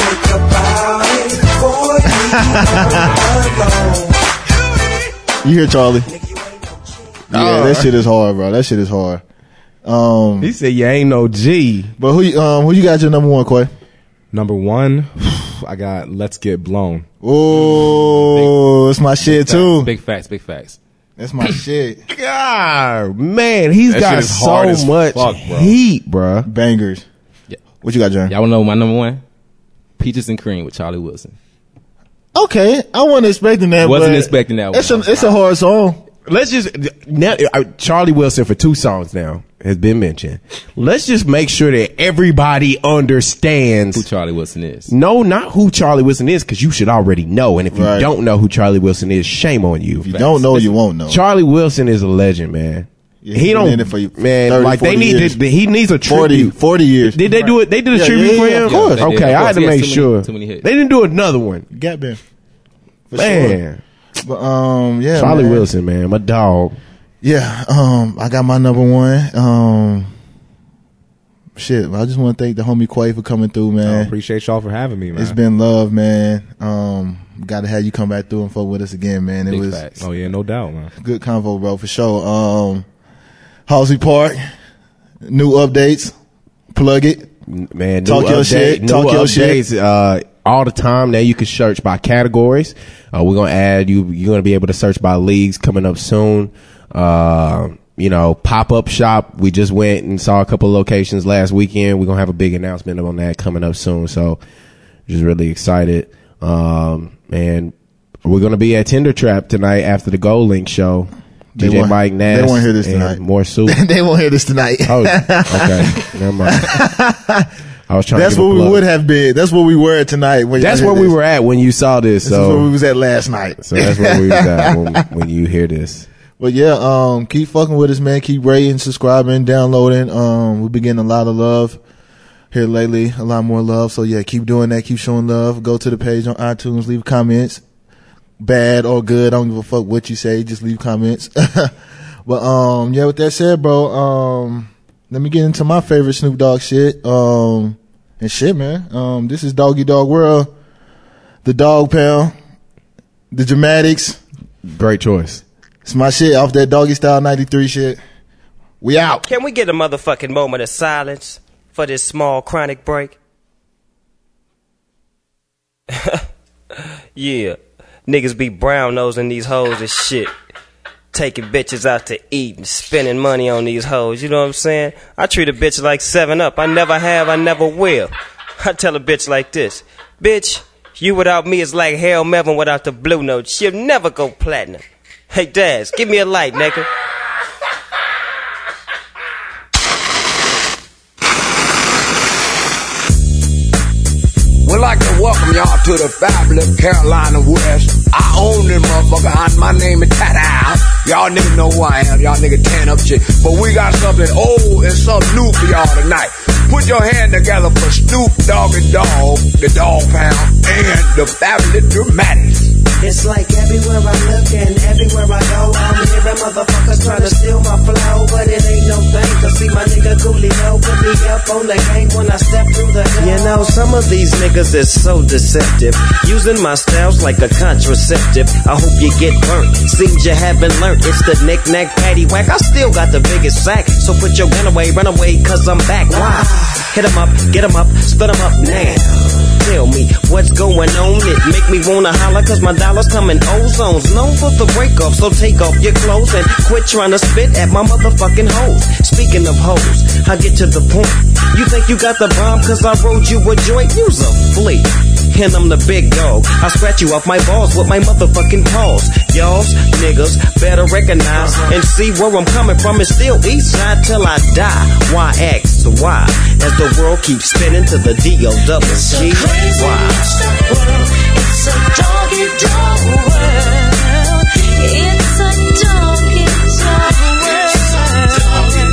about. You hear Charlie? Yeah, that shit is hard, bro. That shit is hard. He said you ain't no G. But who you got your number 1, Quay? Number 1, I got Let's Get Blown. Oh, it's my shit too. Big facts. That's my shit. God, man, he's That got shit is hard so as much fuck, bro. heat, bro. Bangers. Yeah. What you got, John? Y'all wanna know my number 1? Peaches and Cream with Charlie Wilson. Okay, I wasn't expecting that. Wasn't but expecting that one. It's a hard song. Let's just now Charlie Wilson for 2 songs now has been mentioned. Let's just make sure that everybody understands Who Charlie Wilson is. No, not who Charlie Wilson is, because you should already know. And if you Right. don't know who Charlie Wilson is, shame on you. If you don't know, you won't know. Charlie Wilson is a legend, man. Yeah, he he's been don't, in it for man. 30, like they 40 need, years. he needs a tribute. 40 years. Did they do it? They did a Yeah, tribute yeah, for yeah, him. of course. they did. Okay, Of I had to course. make Yes, sure too many hits. they didn't do another one. Got been. For Man, sure. But yeah, Charlie man. Wilson, man, my dog. Yeah, I got my number 1. Shit, I just want to thank the homie Quay for coming through, I man. appreciate y'all for having me, man. It's been love, man. Got to have you come back through and fuck with us again, man. It Big was facts. Oh yeah, no doubt, man. good convo, bro, for sure. Halsey Park, new updates. Plug it. Man, Talk new your update, shit. new Talk your updates, all the time. Now you can search by categories. We're gonna add you. You're gonna be able to search by leagues coming up soon. Pop up shop. We just went and saw a couple of locations last weekend. We're gonna have a big announcement on that coming up soon. So, just really excited. And we're gonna be at Tinder Trap tonight after the Gold Link show. They DJ won't- Mike Nash. they won't hear this and tonight. More soup. They won't hear this tonight. Oh, okay. Never mind. I was trying. That's to give what a we plug. would have been. That's where we were tonight. That's where we were at when you saw this. This is where we was at last night. So that's where we was at when you hear this. But yeah, keep fucking with us, man. Keep rating, subscribing, downloading. We've been getting a lot of love here lately, a lot more love. So yeah, keep doing that. Keep showing love. Go to the page on iTunes, leave comments, bad or good. I don't give a fuck what you say. Just leave comments. But yeah, with that said, bro, let me get into my favorite Snoop Dogg shit. And shit, man. This is Doggy Dog World, the Dog Pound, the Dramatics. Great choice. It's my shit off that Doggy Style 93 shit. We out. Can we get a motherfucking moment of silence for this small chronic break? Yeah. Niggas be brown nosing these hoes and shit. Taking bitches out to eat and spending money on these hoes. You know what I'm saying? I treat a bitch like 7-Up. I never have, I never will. I tell a bitch like this. Bitch, you without me is like Harold Melvin without the blue note. She'll never go platinum. Hey, Daz, give me a light, nigga. We'd like to welcome y'all to the fabulous Carolina West. I own this motherfucker. My name is Tat. Y'all niggas know who I am. Y'all niggas tan up shit. But we got something old and something new for y'all tonight. Put your hand together for Snoop Doggy Dogg, the Dog Pound, and the fabulous Dramatics. It's like everywhere I look and everywhere I go, I'm hearing motherfuckers trying to steal my flow, but it ain't no thing, cause see my nigga Coolio put me up on the game when I step through the door. You know, some of these niggas is so deceptive, using my styles like a contraceptive. I hope you get burnt, seems you haven't learned. It's the knick-knack, paddywhack, I still got the biggest sack, so put your gun away, run away, cause I'm back. Why? Hit 'em up, get 'em up, split 'em up now. Tell me what's going on. It make me wanna holler cause my dollars come in ozones. Known for the break off, so take off your clothes and quit trying to spit at my motherfucking hoes. Speaking of hoes, I get to the point. You think you got the bomb cause I rode you a joint? You's a flea. And I'm the big dog. I scratch you off my balls with my motherfucking paws. Y'all's niggas better recognize and see where I'm coming from. It's still east side till I die. Why X to Y as the world keeps spinning to the D-O-double-G. Why? It's a doggy dog world. It's a doggy dog world.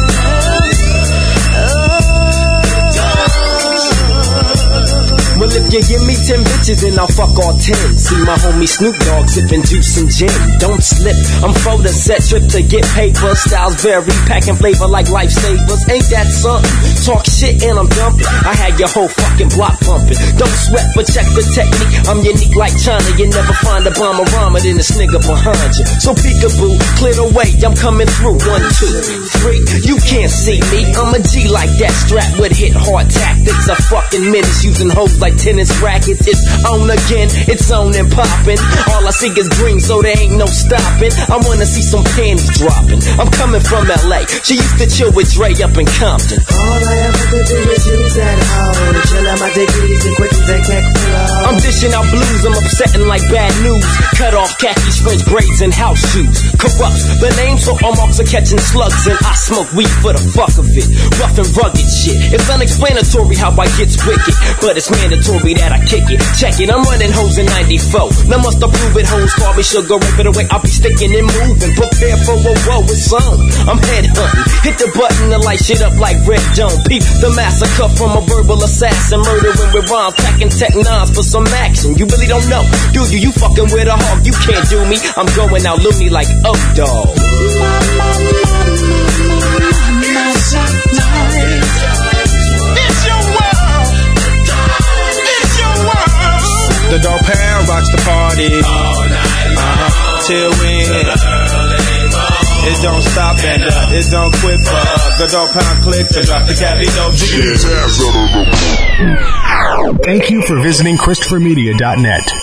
Well, if you give me 10 bitches, then I'll fuck all 10. See my homie Snoop Dogg sipping juice and gin. Don't slip, I'm for the set trip to get paper. Styles vary, packing flavor like lifesavers. Ain't that something? Talk shit and I'm dumping. I had your whole fucking block pumping. Don't sweat, but check the technique. I'm unique like China. You never find a bomber rhymer than this nigga behind you. So peekaboo, clear the way, I'm coming through. 1, 2, 3, you can't see me. I'm a G like that, strapped with hit hard tactics. A fucking menace using hoes like tennis rackets. It's on again, it's on and popping. All I see is green, so there ain't no stopping. I wanna see some panties dropping. I'm coming from LA. She used to chill with Dre up in Compton. All I ever could do is use that hoe. Chill out my dick easy, quick as they can't flow. I'm dishing out blues, I'm upsetting like bad news. Cut off khakis, French braids, and house shoes. Corrupts the name, so all marks are catching slugs. And I smoke weed for the fuck of it. Rough and rugged shit. It's unexplanatory how I get wicked, but it's mandatory that I kick it. Check it, I'm running hoes in 94. Now must approve it, hoes call me sugar, rape it away. I'll be sticking and moving. Prepare for a woe, it's on. I'm head hunting. Hit the button to light shit up like Red Dome. Peep the massacre from a verbal assassin. Murdering with rhymes, packing tech nines for some action. You really don't know, do you? You fucking with a hawk, you can't do me. I'm going out loony like dog. The Dog Pound rocks the party all night till we end. It don't stop and it don't quit for us. The Dog Pound click to drop the cabbie dope. Thank you for visiting ChristopherMedia.net.